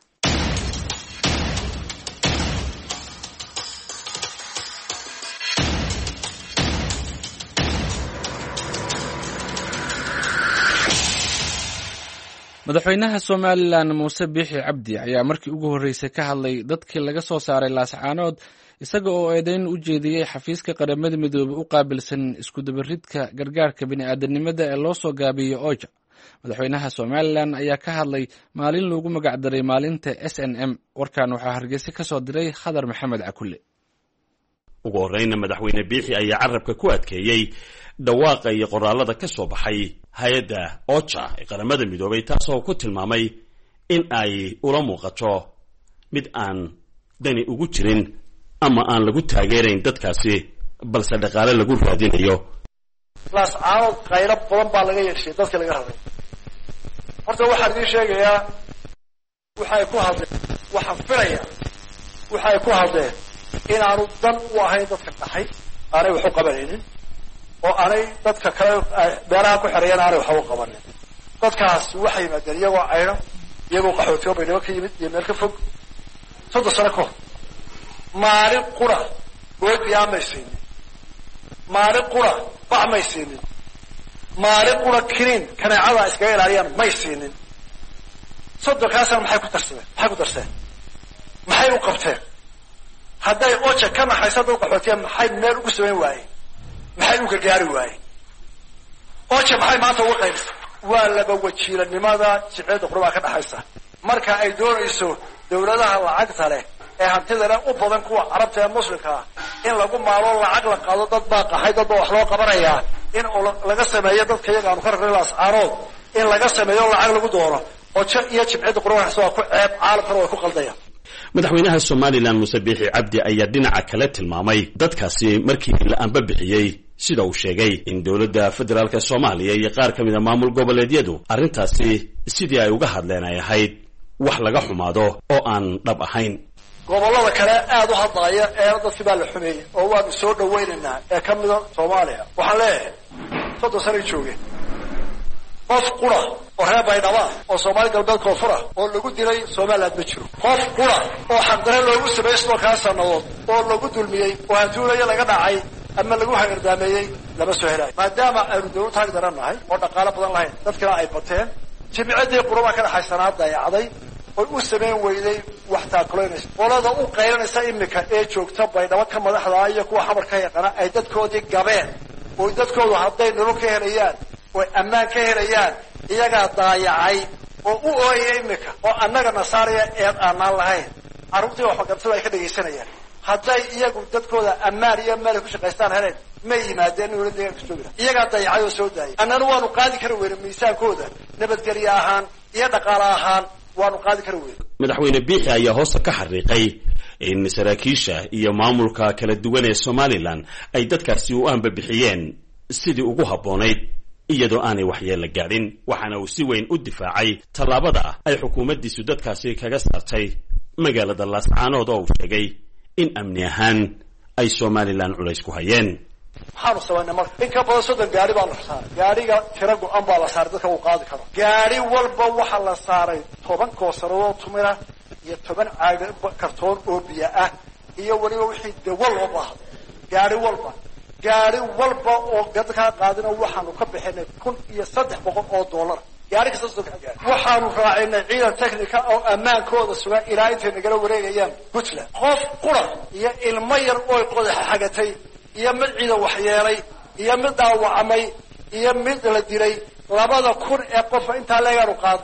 madaxweynaha Somaliland Muuse Biixi Cabdi ayaa markii ugu horeysay ka hadlay dadkii laga soo saaray Laascaanood isaga oo eedayn u jeediyay xafiiska qaramada midoobay u qaabilsan isku dabaridka gargaarka bini'aadanimada ee loo soo gaabiyay O J A. madaxweynaha Somaliland ayaa ka hadlay maalin loogu magac daray maalinta S N M. warkan waxaa Hargeysa ka soo diray Khadar Maxamed Cakulle. ugu horreynna madaxweyne Biixi ayaa carabka ku adkeeyay dhawaaqa iyo qoraalada ka soo baxay hay'adda O J A ee qaramada midoobay taasoo ku tilmaamay in ay ula muuqato mid aan dani ugu jirin ama aan lagu taageerayn dadkaasi balse dhaqaale lagu raadinayo. Laascaanood qaylo badan baa laga yeeshay dadka laga hadlay. horta waxaan idin sheegayaa waxay ku hadleen waxaan filayaa waxay ku hadleen inaanu dan u ahayn dadka dhaxay aanay wax u qabanaynin oo aanay dadka kale beelaha ku xirayaan aanay wax u qabanin. dadkaas waxay yimaadeen iyagoo ayna iyagoo qaxootiyo baydhabo ka yimid iyo meel ka fog soddon sano ka hor maalin qura good yaamay siinin maalin qura bac may siinin maalin qura kiniin kaneecada iskaga ilaaliyaan may siinin. soddonkaasna maxay ku darsadeen maxay ku darseen maxay u qabteen hadday O J A ka naxaysa dad qaxootiya maxay meel ugu samayn waayeen maxay u gargaari waayeen. O J A maxay maanta uga qaybisay waa laba wajiilanimada jiciyada qurbaa ka dhaxaysa marka ay doonayso dawladaha lacagta leh ee hantida leh u badan kuwa carabta ee muslimka ah in lagu maalo lacag la qaado dad baa qaxay dad baa wax loo qabanayaa in laga sameeyo dadka iyaga aan ka rabnay Laascaanood in laga sameeyo lacag lagu doono O J A iyo jiciyada qurbaa soo ku ceeb caalamkana way ku qaldayaan. madaxweynaha Somaliland Muuse Biixi Cabdi ayaa dhinaca kale tilmaamay dadkaasi markii la anba bixiyay sida uu sheegay in dawladda federaalka Soomaaliya iyo qaar ka mid ah maamul goboleedyadu arrintaasi sidii ay uga hadleen ay ahayd wax laga xumaado oo aan dhab ahayn. gobolada kale aad u hadlaya ee dadkii baa la xumeeyay oo waanu soo dhaweynaynaa ee ka mid ah Soomaaliya waxaan leeyahay soddon sano joogay qof qura oo reer Baydhabo oo Soomaali galbeed koonfura oo lagu dilay Soomaaliland ma jiro. qof qura oo xaqdare loogu sameeyay ka sanadood oo lagu dulmiyay oo hantuulaya laga dhacay ama lagu hagardaameyay lama soo helay maadaama aanu dawlad taag daranahay oo dhaqaale badan lahayn dadkana ay bateen jimcadii qurba ka dhaxaysanaad dayacday oo u sameyn weyday wax taakulaynaysa qolada u qaylinaysa imika ee joogta Baydhabo ka madaxda iyo kuwa xamarka yaqaan ay dadkoodii gabeen oo dadkoodu hadday nolol ka helayaan oo ammaan ka helayaan iyaga daayacay oo u ooyay imika oo annaga nasaariya ee aan lahayn arrintii wax qabtay ay ka dhageysanayaan hadday iyagu dadkooda ammaan iyo meel ku shaqaystaan heleen ma yimaadeen inuu deegaanka jooga iyaga dayacay oo soo daayay annana waanu qaadi kara weerar miisaankooda nabadgelyo ahaan iyo dhaqaale ahaan waanu qaadi kara weerar. madaxweyne Biixi ayaa hoosta ka xariiqay in saraakiisha iyo maamulka kala duwan ee Somaliland ay dadkaasi u anba bixiyeen sidii ugu habboonayd iyadoo aanay waxyeello gaadhin waxaana uu si weyn u difaacay tallaabada ay xukuumaddiisu dadkaasi kaga saartay magaalada Laascaanood oo uu sheegay in amni ahaan ay Somaliland culays ku hayeen. waxaanu sameynay marka in ka badan soddon gaari baa la saaray gaariga tiro go'an baa la saaray dadka uu qaadi karo gaari walba waxa la saaray toban koosaroo tumira iyo toban caag kartoon oo biyo ah iyo waliba wixii dawo loo baahdo gaari walba gaari walba oo dadka qaadina waxaanu ka bixinay kun iyo saddex boqol oo dollar gaari kasta soo gaari waxaanu raacinay ciidan technical oo ammaankooda sugan ilaa intay nagala wareegayaan Puntland qof qura iyo ilmo yar oo qodax xagatay iyo mid ciidan waxyeelay iyo mid dhaawacmay iyo mid la dilay labada kun ee qof inta leeyahay qaadnay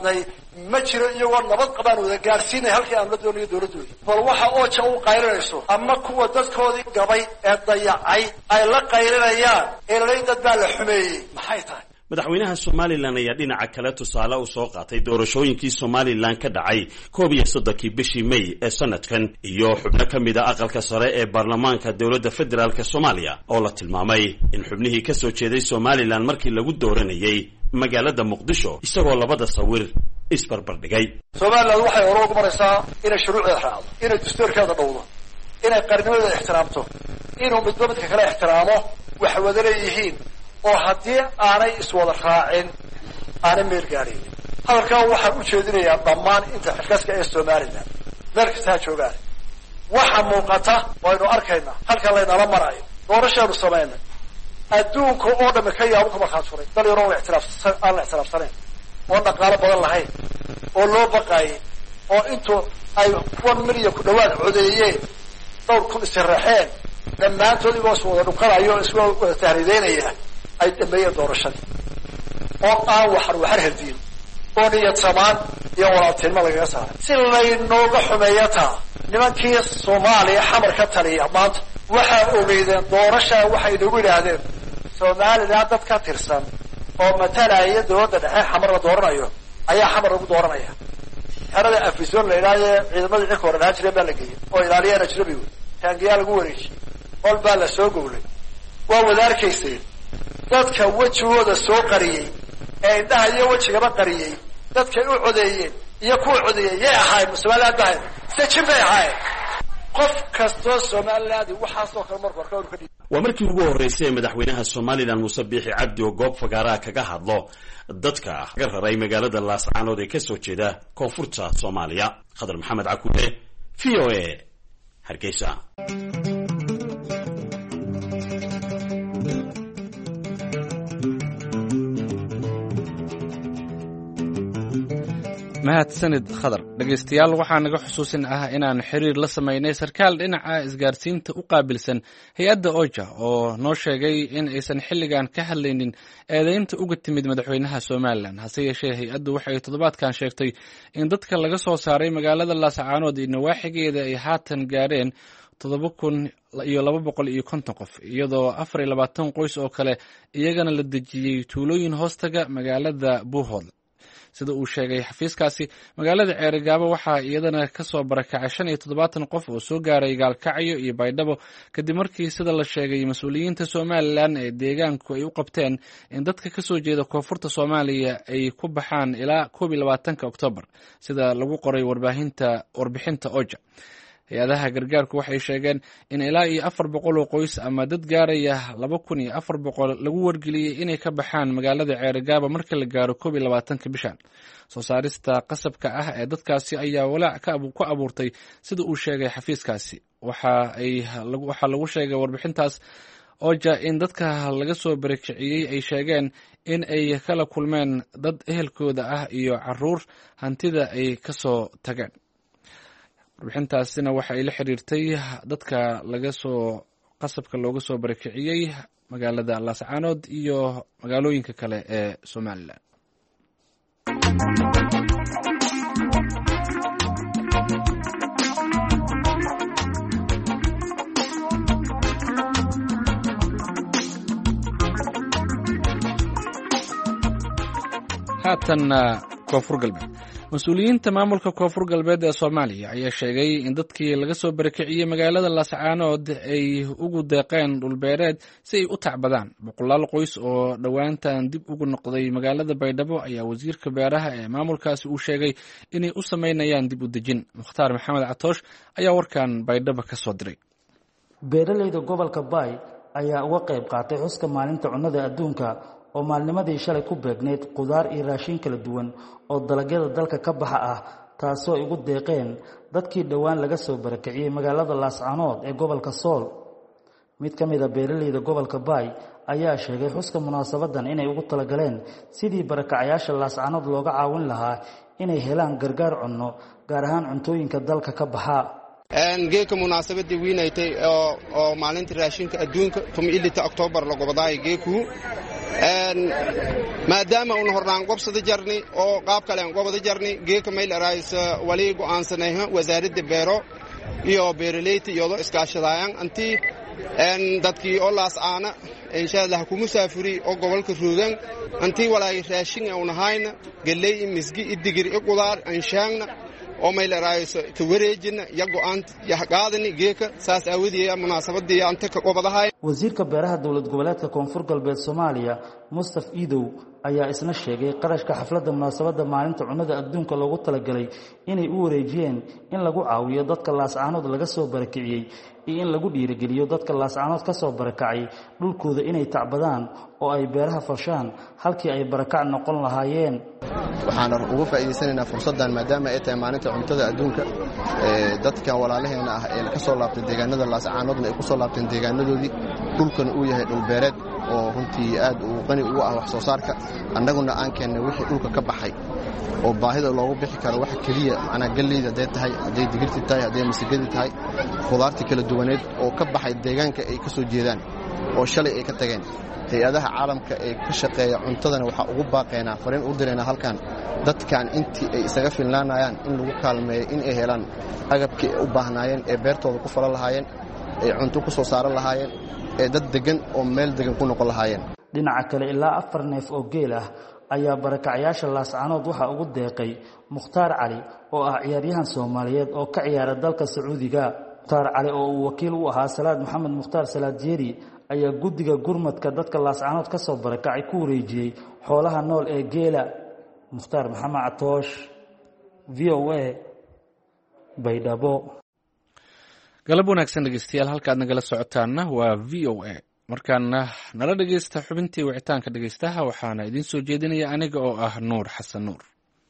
ma jiro iyagoo nabad qabaan wada gaadhsiinaya halkii aan la doonayo dawladooda bal waxa ooja u qaylinayso ama kuwa dadkoodii gabay ee dayacay ay la qaylinayaan ee laleyn dad baa la xumeeyey maxay tahay madaxweynaha somalilan ayaa dhinaca kale tusaale u soo qaatay doorashooyinkii somalilan ka dhacay koob iyo soddonkii bishii may ee sanadkan iyo xubno ka mid a aqalka sare ee baarlamaanka dowladda federaalka soomaaliya oo la tilmaamay in xubnihii ka soo jeeday somalilan markii lagu dooranayay magaalada muqdisho isagoo labada sawir isbarbardhigay somaliland waxay hore ugu maraysaa inay shuruucdeeda raacdo inay dastuurkeeda dhowdo inay qarnimadeeda ixtiraamto inuu midba midka kale ixtiraamo wax wada leeyihiin oo haddii aanay iswada raacin aanay meel gaadhin hadalkan waxaan u jeedinayaa dhammaan inta xilkaska ee somaliland meel kasta ha joogaan waxa muuqata waynu arkaynaa halkan laynala marayo doorashaanu samaynay adduunka oo dhami ka yaabo kuma khaad furay dal yaroo ixtiraafsan aan la ixtiraafsanayn oo dhaqaalo badan lahayn oo loo baqaayay oo intuu ay one million ku dhawaad codeeyeen dhowr kun isiraxeen dhammaantood igoo is wada dhunkanayo isgoo wada tahriideynaya ay dhameeyeen doorashadii oo aan waxar waxar herdiin oo niyad samaan iyo walaaltinimo lagaga saaray si laynooga xumeeya taa nimankii soomaaliya xamar ka taliya maanta waxaa ogeydeen doorashaa waxay nagu yidhaahdeen somaliland dad ka tirsan oo matalaya dawladda dhexe xamar la dooranayo ayaa xamar lagu dooranaya xerada afison la idhaahaye ciidamadii cirka hore dhahaan jireen baa la geeyey oo ilaaliyaan ajnabi wey taangiyaa lagu wareejiyey hol baa la soo gowlay waa wada arkayseen dadka wejigooda soo qariyey ee indhaha iyo wejigaba qariyey dadkay u codeeyeen iyo kuwa codeeyey yay ahaayeen somaliland bahay se jin bay ahaayeen qof kastoo somaliland waxaasoo kale marka hore ka dhig waa markii ugu horreysay ee madaxweynaha somalilan muuse biixi cabdi oo goob fagaaraha kaga hadlo dadka ka raray magaalada laascaanood ee kasoo jeeda koonfurta soomaaliya khadar maxamed cakuule v o a hargeysa mahadsanid khadar dhegaystayaal waxaa naga xusuusin ah inaan xiriir la samaynay sarkaal dhinaca isgaarsiinta u qaabilsan hay-adda oja oo noo sheegay in aysan xilligan ka hadlaynin eedeynta uga timid madaxweynaha somalilan hase yeeshee hay-addu waxay toddobaadkan sheegtay in dadka laga soo saaray magaalada laascaanood iyo nawaaxigeeda ay haatan gaadheen toddoba kun iyo laba boqol iyo konton qof iyadoo afar iyo labaatan qoys oo kale iyagana la dejiyey tuulooyin hoostaga magaalada buuhood sida uu sheegay xafiiskaasi magaalada ceerigaabo waxaa iyadana kasoo barakacay shan iyo toddobaatan qof oo soo gaaray gaalkacyo iyo baydhabo kadib markii sida la sheegay mas-uuliyiinta somalilan ee deegaanku ay u qabteen in dadka kasoo jeeda koonfurta soomaaliya ay ku baxaan ilaa koob iyo labaatanka oktoobar sida lagu qoray warbaahinta warbixinta oja hay-adaha gargaarku waxay sheegeen in ilaa iyo afar boqol oo qoys ama dad gaaraya laba kun iyo afar boqol lagu wargeliyey inay ka baxaan magaalada ceerigaaba marka la gaaro koob iyo labaatanka bishan soo saarista qasabka ah ee dadkaasi ayaa walaac ku abuurtay sida uu sheegay xafiiskaasi waxaa lagu sheegay warbixintaas oja in dadka laga soo barakiciyey ay sheegeen in ay kala kulmeen dad ehelkooda ah iyo caruur hantida ay kasoo tageen warbixintaasina waxa ay la xiriirtay dadka laga soo qasabka looga soo barakiciyey magaalada laascaanood iyo magaalooyinka kale ee somalilan haatan koonfur galbeed mas-uuliyiinta maamulka koonfur galbeed ee soomaaliya ayaa sheegay in dadkii laga soo barakiciyey magaalada laascaanood ay ugu deeqeen dhulbeereed si ay u tacbadaan boqolaal qoys oo dhowaantan dib ugu noqday magaalada baydhabo ayaa wasiirka beeraha ee maamulkaasi uu sheegay inay u sameynayaan dib u dejin mukhtaar maxamed catoosh ayaa warkan baydhabo ka soo diray beeralayda gobolka baay ayaa uga qayb qaatay xuska maalinta cunnada adduunka oo maalnimadii shalay ku beegnayd qudaar iyo raashin kala duwan oo dalagyada dalka ka baxa ah taasoo ay ugu deeqeen dadkii dhowaan laga soo barakiciyey magaalada laascaanood ee gobolka sool mid ka mid a beeralayda gobolka baay ayaa sheegay xuska munaasabadan inay ugu talagaleen sidii barakacayaasha laascaanood looga caawin lahaa inay helaan gargaar cunno gaar ahaan cuntooyinka dalka ka baxa geeka munaasabadii wiinaytay oo maalinta raashinka adduunka ilaa October la gobadaay geeku maadaama uu hornaan gobsada jarni oo qaab kale aan gobada jarni geeka meel raayis wali go'aansanay wasaaradda beero iyo beeraleyda iyo iskaashadayaan anti en dadkii oo laas aana insha Allah ku musaafiri oo gobolka Ruugan anti walaay raashin oo nahayna galay misgi idigir qudaar anshaagna oo meel raayis ka wareejina ya go'aan ya qaadani geeka saas awadiya munaasabadii anta ka qobadahay wasiirka beeraha dawlad goboleedka koonfur galbeed Soomaaliya Mustaf Iidow ayaa isna sheegay qarashka xafladda munaasabadda maalinta cunnada adduunka loogu talagalay inay u wareejiyeen in lagu caawiyo dadka laascaanood laga soo barakiciyay iyo in lagu dhiirigeliyo dadka laascaanood ka soo barakacay dhulkooda inay tacbadaan oo ay beeraha farshaan halkii ay barakac noqon lahaayeen waxaan ugu faa'iideysanaynaa fursaddan maadaama ay tahay maalinta cuntada adduunka ee dadka walaalaheena ah ee ka soo laabtay deegaanada laascaanoodna ay ku soo laabteen deegaanadoodii dhulkan uu yahay dhul beereed oo runtii aad uu qani ugu ah wax soo saarka annaguna aan keennay wixii dhulka ka baxay oo baahida loogu bixi karo waxa kaliya macna galeyda haday tahay haday digirti tahay haday masigadi tahay khudaarti kala duwaneed oo ka baxay deegaanka ay ka soo jeedaan oo shalay ay ka tageen hay'adaha caalamka ee ka shaqeeya cuntadana waxa ugu baaqeena fariin u direena halkan dadkan intii ay isaga filnaanayaan in lagu kaalmeeyo in ay helaan agabkii u baahnaayeen ee beertooda ku falan lahaayeen ee cunto ku soo saaran lahaayeen ee dad degan oo meel degan ku noqon lahaayeen dhinaca kale ilaa afar neef oo geel ah ayaa barakacayaasha laascaanood waxa ugu deeqay Mukhtaar Cali oo ah ciyaaryahan Soomaaliyeed oo ka ciyaara dalka Sacuudiga Mukhtaar Cali oo uu wakiil u ahaa Salaad Maxamed Mukhtaar Salaad Jeeri ayaa guddiga gurmadka dadka laascaanood ka soo barakacay ku wareejiyay xoolaha nool ee geela Mukhtaar Maxamed Atoosh V O A Baydhabo galab wanaagsan dhegeystayaal halkaad nagala socotaana waa V O A markaana nala dhegeysta xubintii wicitaanka dhegeystaha waxaana idin soo jeedinaya aniga oo ah Nuur Xasan Nuur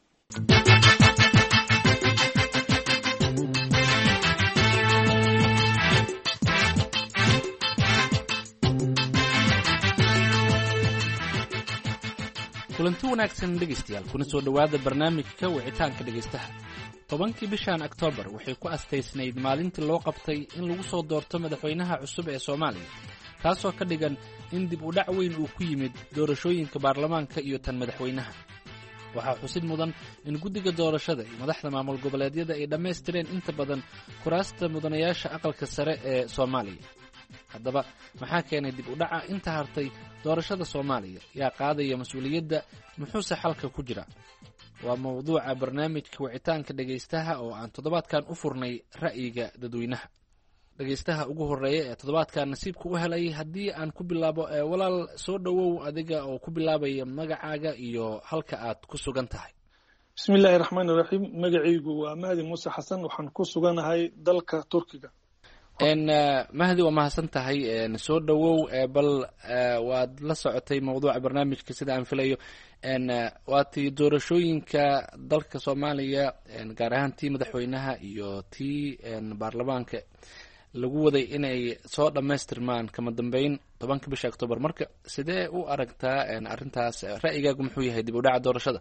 kulanti wanaagsan dhegeystayaal kuna soo dhawaada barnaamijka wicitaanka dhegeystaha tobankii bishan October waxay ku asteysnayd maalintii loo qabtay in lagu soo doorto madaxweynaha cusub ee Soomaaliya taasoo ka dhigan in dib u dhac weyn uu ku yimid doorashooyinka baarlamaanka iyo tan madaxweynaha waxaa xusid mudan in guddiga doorashada iyo madaxda maamul goboleedyada ay dhammaystireen inta badan kuraasta mudanayaasha aqalka sare ee Soomaaliya haddaba maxaa keenay dib u dhaca inta hartay doorashada Soomaaliya yaa qaadaya mas'uuliyadda muxuuse xalka ku jira waa mawduuca barnaamijka wicitaanka dhegeystaha oo aan toddobaadkan u furnay ra'yiga dadweynaha dhegeystaha ugu horeeya ee toddobaadkan nasiibka u helay haddii aan ku bilaabo walaal soo dhawow adiga oo ku bilaabaya magacaaga iyo halka aad ku sugan tahay bismillaahi raxmaani raxiim magacaygu waa Mahdi Muuse Xasan waxaan ku suganahay dalka Turkiga en Mahdi waa mahadsan tahay soo dhawow bal waad la socotay mawduuca barnaamijka sida aan filayo en waatii doorashooyinka dalka Soomaaliya gaar ahaan tii madaxweynaha iyo tii baarlamaanka lagu waday inay soo dhammaystirmaan kama dambeyn tobanka bisha October marka sidee u aragtaa arrintaas ra'yigaagu muxuu yahay dib u dhaca doorashada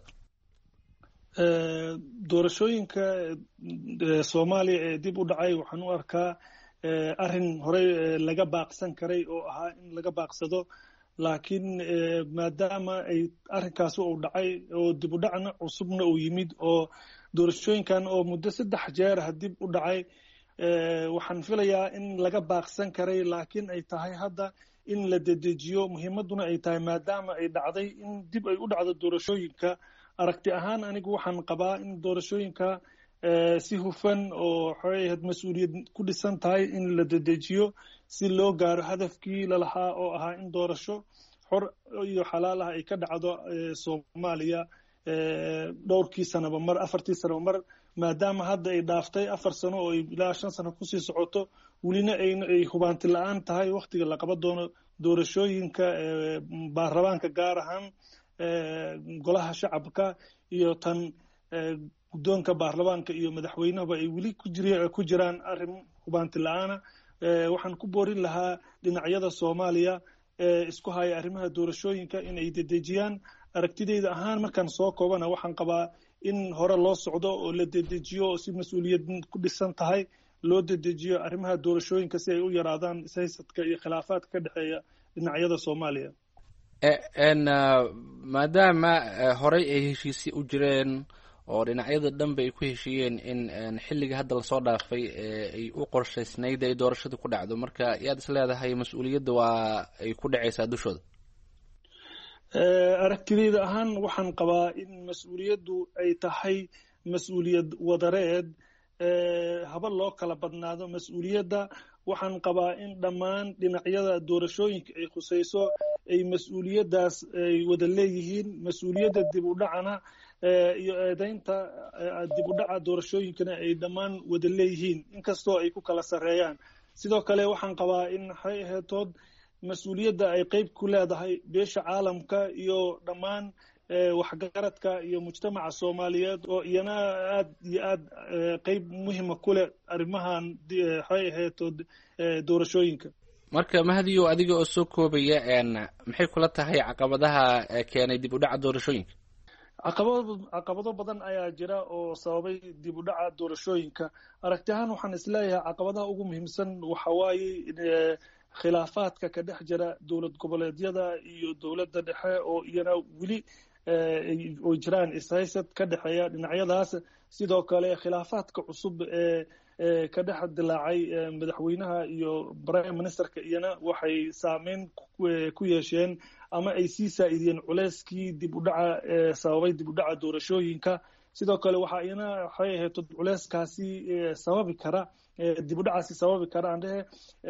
ee doorashooyinka Soomaaliya ee dib u dhacay waxaan u arkaa arrin hore laga baaqsan karay oo ahaa in laga baaqsado laakiin maadaama ay arrinkaas uu dhacay oo dib u dhacna cusubna uu yimid oo doorashooyinkan oo muddo saddex jeer dib u dhacay waxaan filayaa in laga baaqsan karay laakiin ay tahay hadda in la dedejiyo muhiimaduna ay tahay maadaama ay dhacday in dib ay u dhacdo doorashooyinka aragti ahaan anigu waxaan qabaa in doorashooyinka si hufan oo xoreeyad mas'uuliyad ku dhisan tahay in la dedejiyo si loo gaaro hadafkii la lahaa oo ahaa in doorasho xor iyo xalaal ah ay ka dhacdo Soomaaliya dhowrkii sanaba mar afartii sanaba mar maadaama hadda ay dhaaftay afar sano oo ilaa shan sano ku sii socoto wulina ay ay hubaanti la'aan tahay waqtiga la qaban doono doorashooyinka baarlamaanka gaar ahaan golaha shacabka iyo tan guddoonka baarlamaanka iyo madaxweynaha ay wili ku jiraan ku jiraan arrin hubaanti la'aana waxaan ku boorin lahaa dhinacyada Soomaaliya ee isku haya arrimaha doorashooyinka in ay dedejiyaan aragtidayda ahaan markaan soo koobana waxaan qabaa in hore loo socdo oo la dedejiyo si mas'uuliyad ku dhisan tahay loo dedejiyo arrimaha doorashooyinka si ay u yaraadaan ishaysadka iyo khilaafaadka ka dhexeeya dhinacyada Soomaaliya. En maadaama horey ay heshiisi u jireen oo dhinacyada dhanba ay ku heshiiyeen in xilliga hadda lasoo dhaafay ay u qorshaysnayd ay doorashada ku dhacdo, marka yaad is leedahay mas-uuliyadda waa ay ku dhacaysaa dushooda? aragtidayda ahaan waxaan qabaa in mas-uuliyaddu ay tahay mas-uuliyad wadareed, haba loo kala badnaado mas-uuliyadda. waxaan qabaa in dhammaan dhinacyada doorashooyinka ay khusayso ay mas-uuliyaddaas ay wada leeyihiin. mas-uuliyadda dib u dhacana iyo eedaynta dib u dhaca doorashooyinkana ay dhammaan wada leeyihiin, inkastoo ay ku kala sarreeyaan. sidoo kale waxaan qabaa in waxay aheetood mas-uuliyadda ay qayb ku leedahay beesha caalamka iyo dhammaan waxgaradka iyo mujtamaca Soomaaliyeed oo iyana aad iyo aad qayb muhiima ku leh arrimahan waxay aheetood doorashooyinka. marka Mahdiyo, adiga oo soo koobaya maxay kula tahay caqabadaha keenay dib u dhaca doorashooyinka? caqabado caqabado badan ayaa jira oo sababay dib u dhaca doorashooyinka. aragti ahaan waxaan isleeyahay caqabadaha ugu muhiimsan waxa waaye khilaafaadka ka dhex jira dowlad goboleedyada iyo dowladda dhexe oo iyana weli oo jiraan ishaysad ka dhexeeya dhinacyadaas. sidoo kale khilaafaadka cusub ee ka dhex dilaacay madaxweynaha iyo prime ministerka iyana waxay saameyn ku yeesheen ama ay sii saa'idiyeen culeyskii dib u dhaca sababay dib u dhaca doorashooyinka. sidoo kale waxaa iyana waxay ahayd culeyskaasi sababi kara dib u dhacaasi sababi kara aan dhehe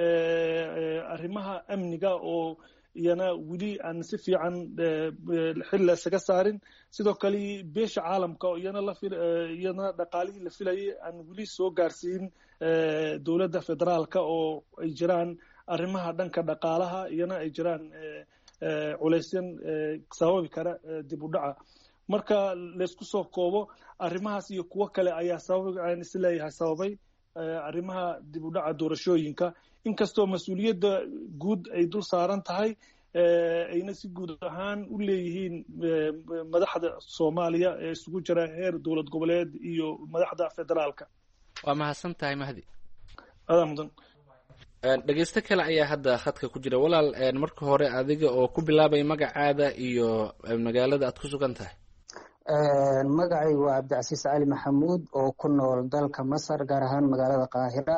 arrimaha amniga oo iyana weli aan si fiican xil isaga saarin. sidoo kale beesha caalamka oo iyana la iyana dhaqaalihii la filayay aan weli soo gaarsiin dowladda federaalka oo ay jiraan arrimaha dhanka dhaqaalaha iyana ay jiraan culeysyan sababi kara dib u dhaca. marka laysku soo koobo arrimahaas iyo kuwo kale ayaa sabab aan isleeyahay sababay arrimaha dib u dhaca doorashooyinka, inkastoo mas-uuliyadda guud ay dul saaran tahay ayna si guud ahaan u leeyihiin madaxda Soomaaliya ee isugu jira heer dowlad goboleed iyo madaxda federaalka. waa mahadsan tahay Mahdi. adaa mudan. dhegeysto kale ayaa hadda khadka ku jira. walaal, marka hore adiga oo ku bilaabay magacaada iyo magaalada aad ku sugan tahay. magacaygu waa Cabdicasiis Cali Maxamuud oo ku nool dalka Masar, gaar ahaan magaalada Qaahira.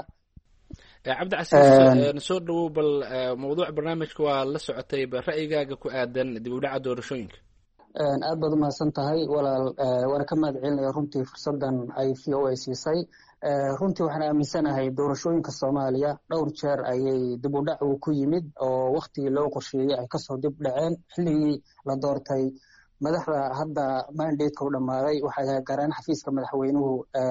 Cabdicasiis, soo dhawow, bal mawduuc barnaamijka waa la socotay, bal ra'yigaaga ku aadan dib u dhaca doorashooyinka. aad baad umahadsan tahay walaal. waana ka mahad celinaya runtii fursadan ay v o a siisay. runtii waxaan aaminsanahay doorashooyinka Soomaaliya dhowr jeer ayay dib u dhac uu ku yimid oo waktigii loo qorsheeyey ay kasoo dib dhaceen. xilligii la doortay madaxda hadda mandate-ka u dhammaaday waxay gaareen xafiiska madaxweynuhu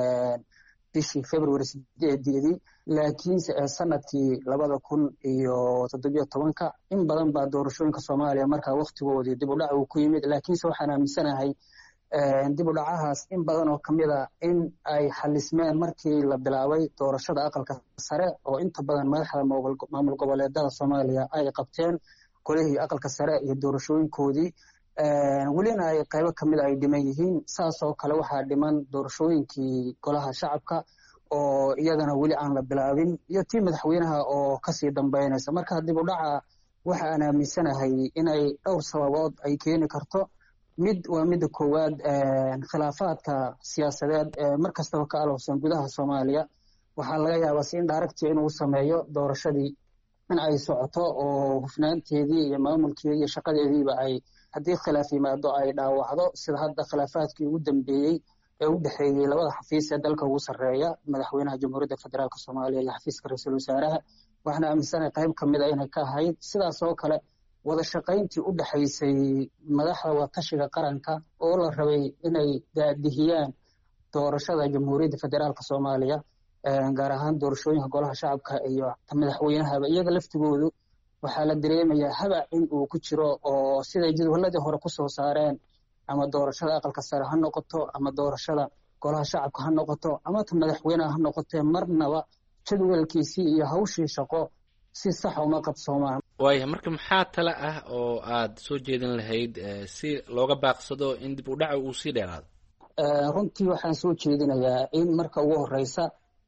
bishii February sideedeedii, laakiinse sanadkii labada kun iyo toddobiyo tobanka in badan baa doorashooyinka Soomaaliya markaa waktigoodii dib u dhac uu ku yimid. laakiinse waxaan aaminsanahay dib u dhacahaas in badan oo kamid a in ay xalismeen markii la bilaabay doorashada aqalka sare oo inta badan madaxda maamul goboleedada Soomaaliya ay qabteen golihii aqalka sare iyo doorashooyinkoodii. welina ay qaybo kamid ay dhiman yihiin. saas oo kale waxaa dhiman doorashooyinkii golaha shacabka oo iyadana weli aan la bilaabin, iyo tii madaxweynaha oo kasii dambeynaysa. marka dib u dhaca waxa aan aaminsanahay inay dhowr sababood ay keeni karto. mid waa midda koowaad, khilaafaadka siyaasadeed ee mar kastaba ka alowsan gudaha Soomaaliya. waxaa laga yaabaa si indirecti inuu sameeyo doorashadii in ay socoto oo hufnaanteedii iyo maamulkeedii iyo shaqadeediiba ay haddii khilaaf yimaado ay dhaawacdo, sida hadda khilaafaadkii ugu dambeeyey ee u dhexeeyey labada xafiis ee dalka ugu sarreeya, madaxweynaha jamhuuriyadda federaalk Soomaaliya iyo xafiiska ra-iisul wasaaraha. waxaana aaminsanahay qayb kamid a inay ka ahayd. sidaas oo kale wada shaqayntii u dhexaysay madaxda watashiga qaranka oo la rabay inay daadihiyaan doorashada jamhuuriyadda federaalk Soomaaliya, gaar ahaan doorashooyinka golaha shacabka iyo madaxweynahaba, iyaga laftigoodu waxaa la dareemayaa habac in uu ku jiro oo siday jadwaladii hore kusoo saareen, ama doorashada aqalka sare ha noqoto ama doorashada golaha shacabka ha noqoto ama ta madaxweynaha ha noqotee, marnaba jadwalkiisii iyo hawshii shaqo si sax uma qabsoomaan. waaya, marka maxaa tala ah oo aad soo jeedin lahayd si looga baaqsado in dib u dhaca uu sii dheeraado? runtii waxaan soo jeedinayaa in marka ugu horeysa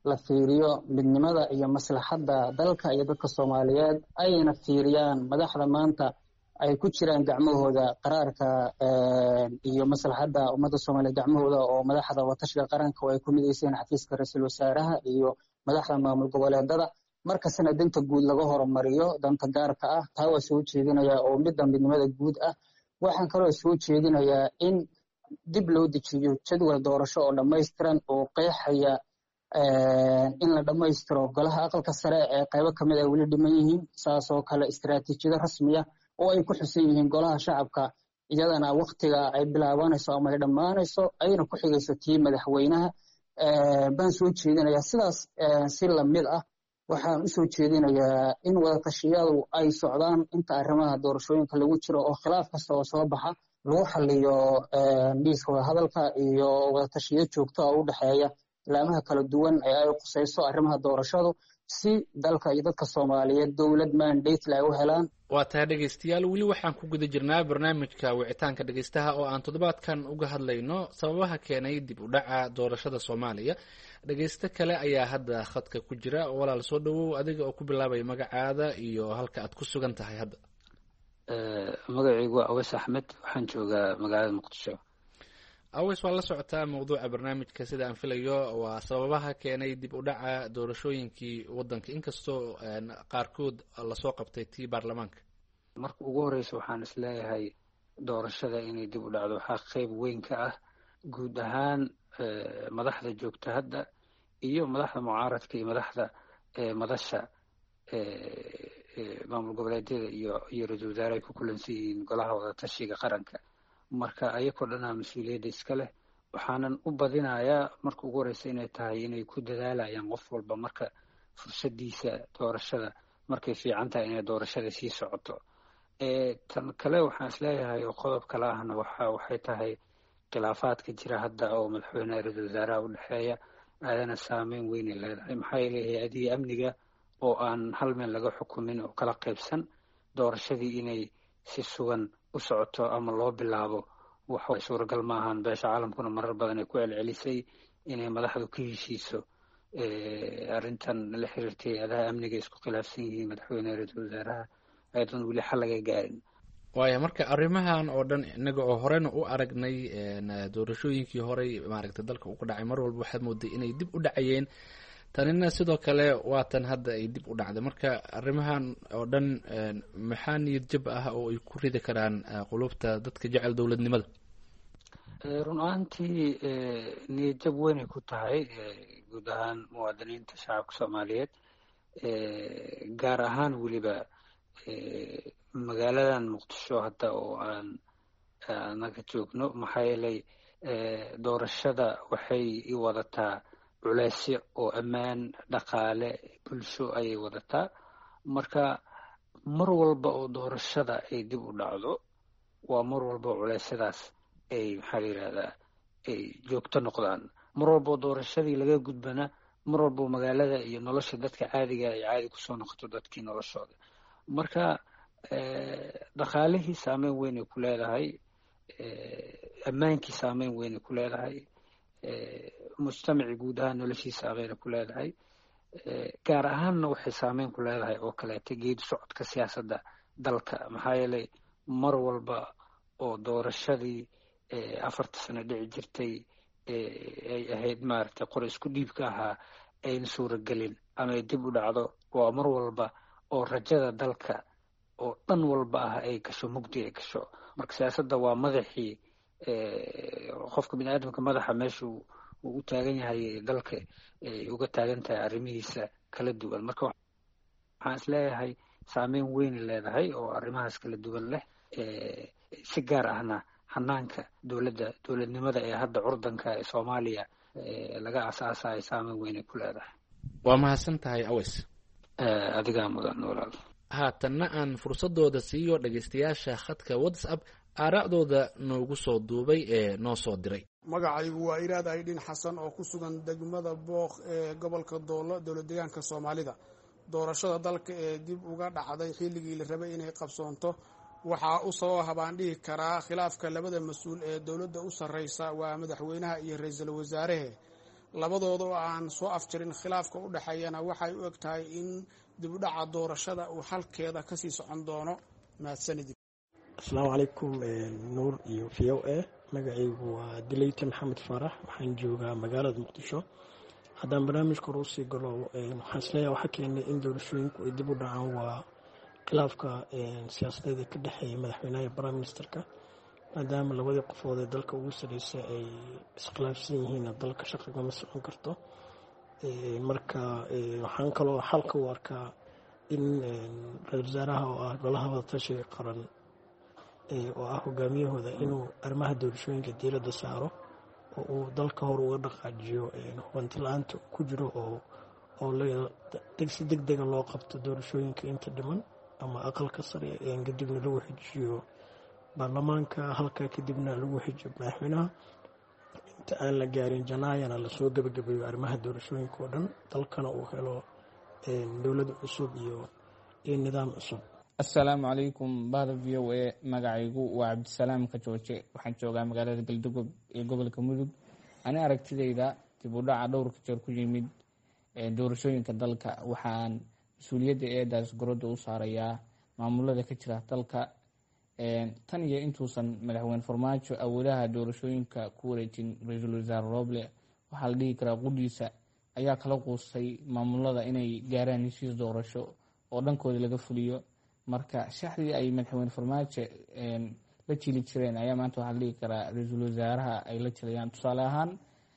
la fiiriyo midnimada iyo maslaxadda dalka iyo dadka Soomaaliyeed ayna fiiriyaan madaxda maanta ay ku jiraan gacmahooda qaraarka iyo maslaxadda ummadda Soomaaliyeed gacmahooda oo madaxda watashiga qaranka ay ku mideyseen xafiiska ra'iisul wasaaraha iyo madaxda maamul goboleedada marka sanadinta guud laga horumariyo danta gaarka ah taa waa soo jeedinaya oo midda midnimada guud ah waxaan kaloo soo jeedinayaa in dib loo dejiyo jadwal doorasho oo dhammaystiran oo qeexaya in la dhammaystiro golaha aqalka sare ee qaybo kamid ah weli dhiman yihiin saas oo kale istiraatiijiyad rasmi ah oo ay ku xusan yihiin golaha shacabka iyadana waqtiga ay bilaabanayso ama ay dhammaanayso ayna ku xigayso tii madaxweynaha baan soo jeedinayaa sidaas si lamid ah waxaan u soo jeedinayaa in wadatashyadu ay socdaan inta arrimaha doorashooyinka lagu jiro oo khilaaf kasta oo soo baxa lagu xaliyo miiska wadahadalka iyo wadatashiyo joogto ah u dhexeeya ilaamaha kala duwan ee ay qusayso arrimaha doorashadu si dalka iyo dadka Soomaaliyeed dawlad mandate la u helaan. waa tahay dhegeystayaal weli waxaan ku guda jirnaa barnaamijka wicitaanka dhegeystaha oo aan toddobaadkan uga hadlayno sababaha keenay dib u dhaca doorashada Soomaaliya. dhegeysta kale ayaa hadda khadka ku jira walaal soo dhawow adiga oo ku bilaabay magacaada iyo halka aad ku sugan tahay hadda. magacaygu waa Aweys Axmed waxaan joogaa magaalada Muqdisho. Aweys waa la socotaa mawduuca barnaamijka sida aan filayo waa sababaha keenay dib u dhaca doorashooyinkii wadanka inkastoo qaarkood la soo qabtay tii baarlamaanka. marka ugu horeysa waxaan isleeyahay doorashada inay dib u dhacdo waxaa qayb weyn ka ah guud ahaan madaxda joogta hadda iyo madaxda mucaaradka iyo madaxda madasha maamul goboleedyada iyo iyo ra-iisul wasaare ay ku kulansan yihiin golaha wadatashiga qaranka marka ayagoo dhanaa mas-uuliyadda iska leh waxaanan u badinayaa marka ugu horeysa inay tahay inay ku dadaalayaan qof walba marka fursadiisa doorashada markay fiican tahay inay doorashada sii socoto tan kale waxaan isleeyahay oo qodob kale ahna waxa waxay tahay khilaafaadka jira hadda oo madaxweynaha ra-iisul wasaaraha u dhexeeya aadana saameyn weynay leedahay maxaa yeelay hay-adihii amniga oo aan hal meel laga xukumin oo kala qaybsan doorashadii inay si sugan u socoto ama loo bilaabo waxa suuragal maahan beesha caalamkuna marar badan ay ku celcelisay inay madaxdu ka heshiiso arrintan la xiriirtay hay-adaha amniga isku khilaafsan yihiin madaxweynaha ra-iisul wasaaraha ayadan weli xal laga gaarin. waaya marka arrimahan oo dhan inaga oo horena u aragnay doorashooyinkii horey maaragtay dalka uu ka dhacay mar walba waxaad mooday inay dib u dhacayeen tanina sidoo kale waatan hadda ay dib u dhacday marka arrimahan oo dhan maxaa niyad jab ah oo ay ku ridi karaan qulubta dadka jecel dowladnimada. run ahaantii niyad jab weynay ku tahay guud ahaan muwaadiniinta shacabka Soomaaliyeed gaar ahaan weliba magaaladan Muqdisho hadda oo aan anaga joogno maxaa yeelay doorashada waxay i wadataa culeysyo oo ammaan dhaqaale bulsho ayay wadataa marka mar walba oo doorashada ay dib u dhacdo waa mar walba oo culeysyadaas ay maxaa la yidhahdaa ay joogto noqdaan mar walba oo doorashadii laga gudbana mar walba oo magaalada iyo nolosha dadka caadiga ay caadi kusoo noqoto dadkii noloshooda marka dhaqaalihii saameyn weyn ay ku leedahay ammaankii saameyn weyn ay ku leedahay mujtamacii guud ahaan noloshiisa saameyn ku leedahay gaar ahaanna waxay saameyn ku leedahay oo kaleeto geedi socodka siyaasadda dalka maxaa yeelay mar walba oo doorashadii afarta sano dhici jirtay ay ahayd maaragtay qor isku dhiibka ahaa ayna suuragelin ama ay dib u dhacdo waa mar walba oo rajada dalka oo dhan walba ah ay gasho mugdi ay gasho marka siyaasadda waa madaxii qofka bini aadamka madaxa meesha uu u taagan yahay dalka ay uga taagan tahay arrimihiisa kala duwan marka waxaan isleeyahay saameyn weyn leedahay oo arrimahaas kala duwan leh si gaar ahna hanaanka dowladda dowladnimada ee hadda curdanka ee Soomaaliya laga aasaasayo saameyn weyn ku leedahay. waa mahadsan tahay Aweys. adigaa mudan walaal. haatanna aan fursadooda siiyo dhegeystayaasha khadka WhatsApp aaraacdooda noogu soo duubay ee noo soo diray. magacaygu waa Iraad Aydin Xasan oo ku sugan degmada Booq ee gobolka Doolo dowlad deegaanka Soomaalida. doorashada dalka ee dib uga dhacday xilligii la rabay inay qabsoonto waxaa u sababa habaan dhihi karaa khilaafka labada mas-uul ee dowladda u sarreysa waa madaxweynaha iyo ra-iisul wasaaraha labadooda oo aan soo afjarin khilaafka u dhexeeyana waxay u eg tahay in dib u dhaca doorashada uu halkeeda kasii socon doono. mahadsanidin. asalaamu calaykum nuur iyo v o a magacaygu waa dilayte maxamed faarax waxaan joogaa magaalada muqdisho. haddaan barnaamijka hore usii galo waxaan isleeyahay waxaa keenay in doorashooyinku ay dib u dhacaan waa khilaafka siyaasadeed ee ka dhexeeya madaxweynaha iyo prime ministerka, maadaama labadii qofood ee dalka ugu sareysa ay iskhilaafsan yihiin dalka shaqigama socon karto. marka waxaan kaloo xalka u arkaa in ra-iisul wasaaraha oo ah golaha wadatashiga qaran oo ah hogaamiyahooda inuu arrimaha doorashooyinka diiradda saaro oo uu dalka hor uga dhaqaajiyo hubanti la-aanta ku jiro oo oo si deg dega loo qabto doorashooyinka inta dhiman ama aqalka sare kadibna lagu xijiyo baarlamaanka, halkaa kadibna lagu xijiyo madaxweynaha inta aan la gaarin janaayana lasoo gebagabeeyo arrimaha doorashooyinka oo dhan, dalkana uu helo dowlad cusub iyo iyo nidaam cusub. asalaamu calaykum bahda v o a magacaygu waa cabdisalaam kajooje waxaan joogaa magaalada galdogob ee gobolka mudug. ani aragtidayda dib u dhaca dhowrka jeer ku yimid doorashooyinka dalka waxaan mas-uuliyadda eedaas gorodda u saarayaa maamulada ka jira dalka. tan iyo intuusan madaxweyne farmaajo awoodaha doorashooyinka ku wareejin ra-iisul wasaare Roble waxaa la dhihi karaa qudhiisa ayaa kala quustay maamulada inay gaaraan heshiis doorasho oo dhankooda laga fuliyo. marka shaxdii ay madaxweyne farmaajo la jili jireen ayaa maanta waxaa la dhihi karaa ra-iisul wasaaraha ay la jilayaan. tusaale ahaan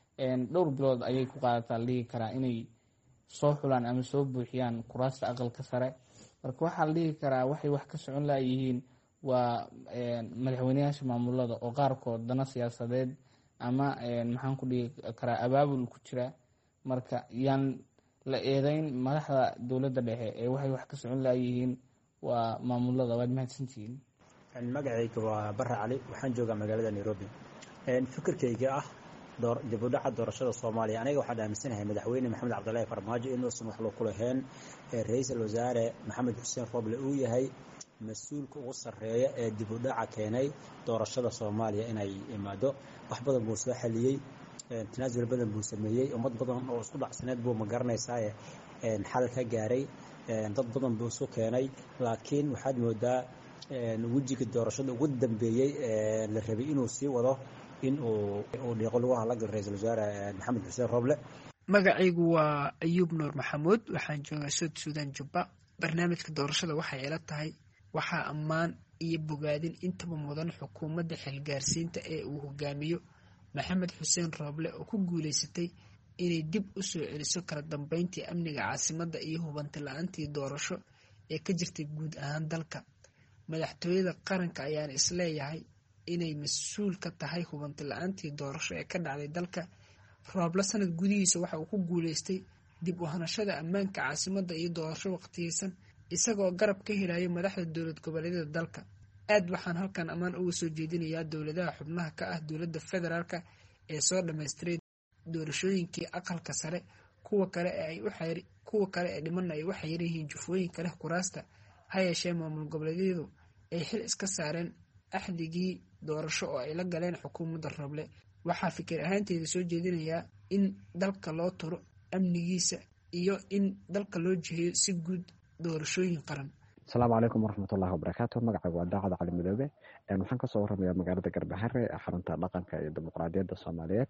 dhowr bilood ayay ku qaadataa la dhihi karaa inay soo xulaan ama soo buuxiyaan kuraasta aqalka sare. marka waxaa la dhihi karaa waxay wax ka socon laayihiin waa madaxweyneyaasha maamulada oo qaarkood dana siyaasadeed ama maxaan ku dhihi karaa abaabul ku jira. marka yaan la eedeyn madaxda dowladda dhexe ee waxay wax ka socon laayihiin waa maamulada. waad mahadsantihiin. magacayga waa Barre Cali waxaan joogaa magaalada Nairobi. fikirkayga ah dib u dhaca doorashada Soomaaliya aniga waxaan aaminsanahay madaxweyne Maxamed Cabdullaahi Farmaajo inuusan wax loo kulahayn ra-iisul wasaare Maxamed Xuseen Roble uu yahay mas-uulka ugu sarreeya ee dib u dhaca keenay doorashada Soomaaliya inay imaado. wax badan buu soo xaliyey, tanaasul badan buu sameeyey, ummad badan oo isku dhacsaneed buu ma garanaysaa xal ka gaaray, dad badan buu isu keenay. laakiin waxaad moodaa wejiga doorashada ugu dambeeyey la rabay inuu sii wado in uu uu dhiiqo lagu hadla ra-iisul wasaare Maxamed Xuseen Roble. magacaygu waa Ayuub Nuur Maxamuud waxaan joogaa South Sudan Jubba. barnaamijka doorashada waxay ila tahay waxaa ammaan iyo bogaadin intaba mudan xukuumadda xilgaarsiinta ee uu hogaamiyo Maxamed Xuseen Roble oo ku guuleysatay inay dib u soo celiso kala dambeyntii amniga caasimadda iyo hubanti la-aantii doorasho ee ka jirtay guud ahaan dalka. madaxtooyada qaranka ayaan isleeyahay inay mas-uul ka tahay hubanti la-aantii doorasho ee ka dhacday dalka. Roble sanad gudihiisa waxa uu ku guuleystay dib u hanashada ammaanka caasimadda iyo doorasho waqtiyeysan isagoo garab ka helaya madaxda dowlad goboleedyada dalka. aad waxaan halkan ammaan uga soo jeedinayaa dowladaha xubnaha ka ah dowladda federaalka ee soo dhammaystiray doorashooyinkii aqalka sare. kuwa kale ee ay u xayri kuwa kale ee dhimanna ay u xayran yihiin jufooyinka leh kuraasta. ha yeeshee maamul goboleedyadu ay xil iska saareen axdigii doorasho oo ay la galeen xukuumadda Roble. waxaa fikir ahaanteeda soo jeedinayaa in dalka loo turo amnigiisa iyo in dalka loo jiheeyo si guud doorashooyin qaran. asalaamu calaykum waraxmatullahi wabarakaatu. magacaygu waa Daacad Cali Midoobe. waxaan kasoo warramayaa magaalada Garbahare ee xarunta dhaqanka iyo dimuqraadiyadda Soomaaliyeed.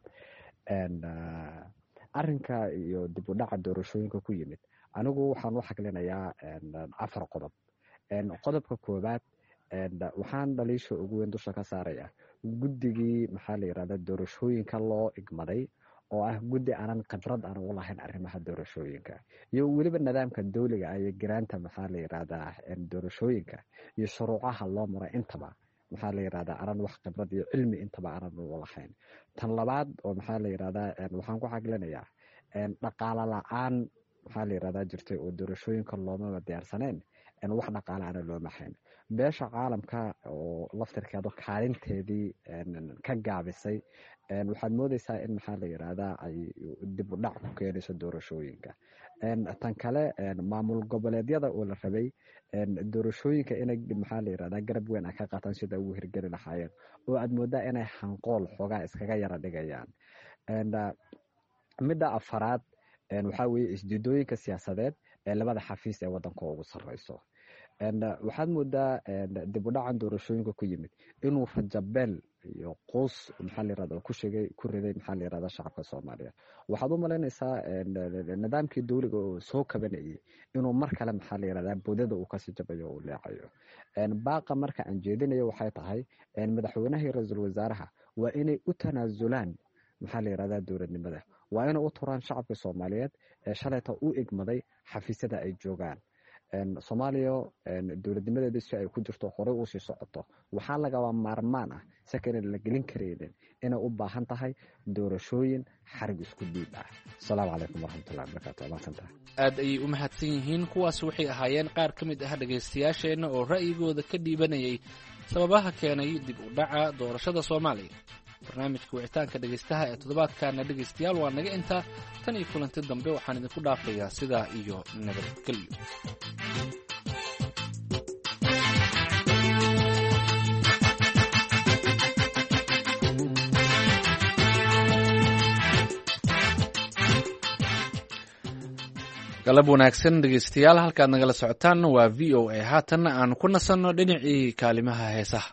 arrinka iyo dib u dhaca doorashooyinka ku yimid anigu waxaan u xaglinayaa afar qodob. qodobka koowaad waxaan dhaliisha ugu weyn dusha ka saaraya guddigii maxaa la yirahdaa doorashooyinka loo igmaday oo ah guddi aanan khibrad aan u lahayn arrimaha doorashooyinka iyo weliba nidaamka dowliga iyo garaanta maxaa la yirahdaa doorashooyinka iyo shuruucaha loo maray intaba maxaa la yirahdaa aanan wax khibrad iyo cilmi intaba aanan u lahayn. tan labaad oo maxaa la yirahdaa waxaan ku xaglinayaa dhaqaale la-aan maxaa la yirahdaa jirtay oo doorashooyinka looma diyaarsaneen wax dhaqaale aan loo maxayn. beesha caalamka oo laftirkeedu kaalinteedii ka gaabisay waxaad moodaysaa in maxaa la yiraahdaa ay dib u dhac ku keenayso doorashooyinka. tan kale maamul goboleedyada oo la rabay doorashooyinka inay maxaa la yirahdaa garab weyn ay ka qaataan sida ugu hirgeli lahaayeen oo aad moodaa inay hanqool xoogaa iskaga yara dhigayaan. midda afaraad waxaa weeye isdiidooyinka siyaasadeed ee labada xafiis ee waddanka ugu sarreyso waxaad moodaa dib u dhacan doorashooyinka ku yimid inuu rajabeel iyo quus maxaa la yirahdaa ku sheegay ku riday maxaa la yirahdaa shacabka Soomaaliyeed waxaad u malaynaysaa nidaamkii dawliga oo soo kabanayay inuu mar kale maxaa la yirahdaa boodada uu ka sii jabayo oo leecayo baaqa marka aan jeedinayo waxay tahay madaxweynaha iyo ra'iisul wasaaraha waa inay u tanaasulaan maxaa la yirahdaa dowladnimada waa inay u turaan shacabka Soomaaliyeed ee shalayta u igmaday xafiisyada ay joogaan Soomaaliya dowladnimadeeda si ay ku jirto hore u sii socoto waxaa laga maarmaan ah sakan la gelin kareeyeen inay u baahan tahay doorashooyin xarig isku dhiib ah. Assalaamu calaykum waraxmatullaahi wabarakaatuh. aad ay u mahadsan yihiin kuwaas waxay ahaayeen qaar ka mid ah dhageystayaasheena oo ra'yigooda ka dhiibanayay sababaha keenay dib u dhaca doorashada Soomaaliya. barnaamijka wicitaanka dhageystaha ee toddobaadkaana dhageystayaal waa naga intaa tan iyo kulanti dambe waxaan idinku dhaafayaa sidaa iyo nabadgelyo. galab wanaagsan dhegeystayaal halkaad nagala socotaan waa v o a haatanna aan ku nasanno dhinacii kaalimaha heesaha.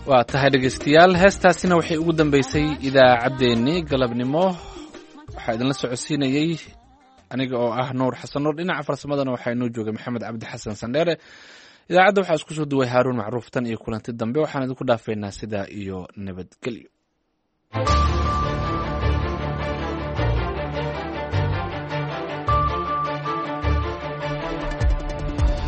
waa tahay dhegaystayaal heestaasina waxay ugu dambeysay idaacaddeenii galabnimo waxaa idinla socodsiinayey aniga oo ah nuur xasan nuur dhinaca farsamadana waxaa inoo joogay maxamed cabdi xasan sandheere idaacadda waxaa isku soo duway haaruun macruuf tan iyo kulanti dambe waxaan idinku dhaafaynaa sidaa iyo nabadgelyo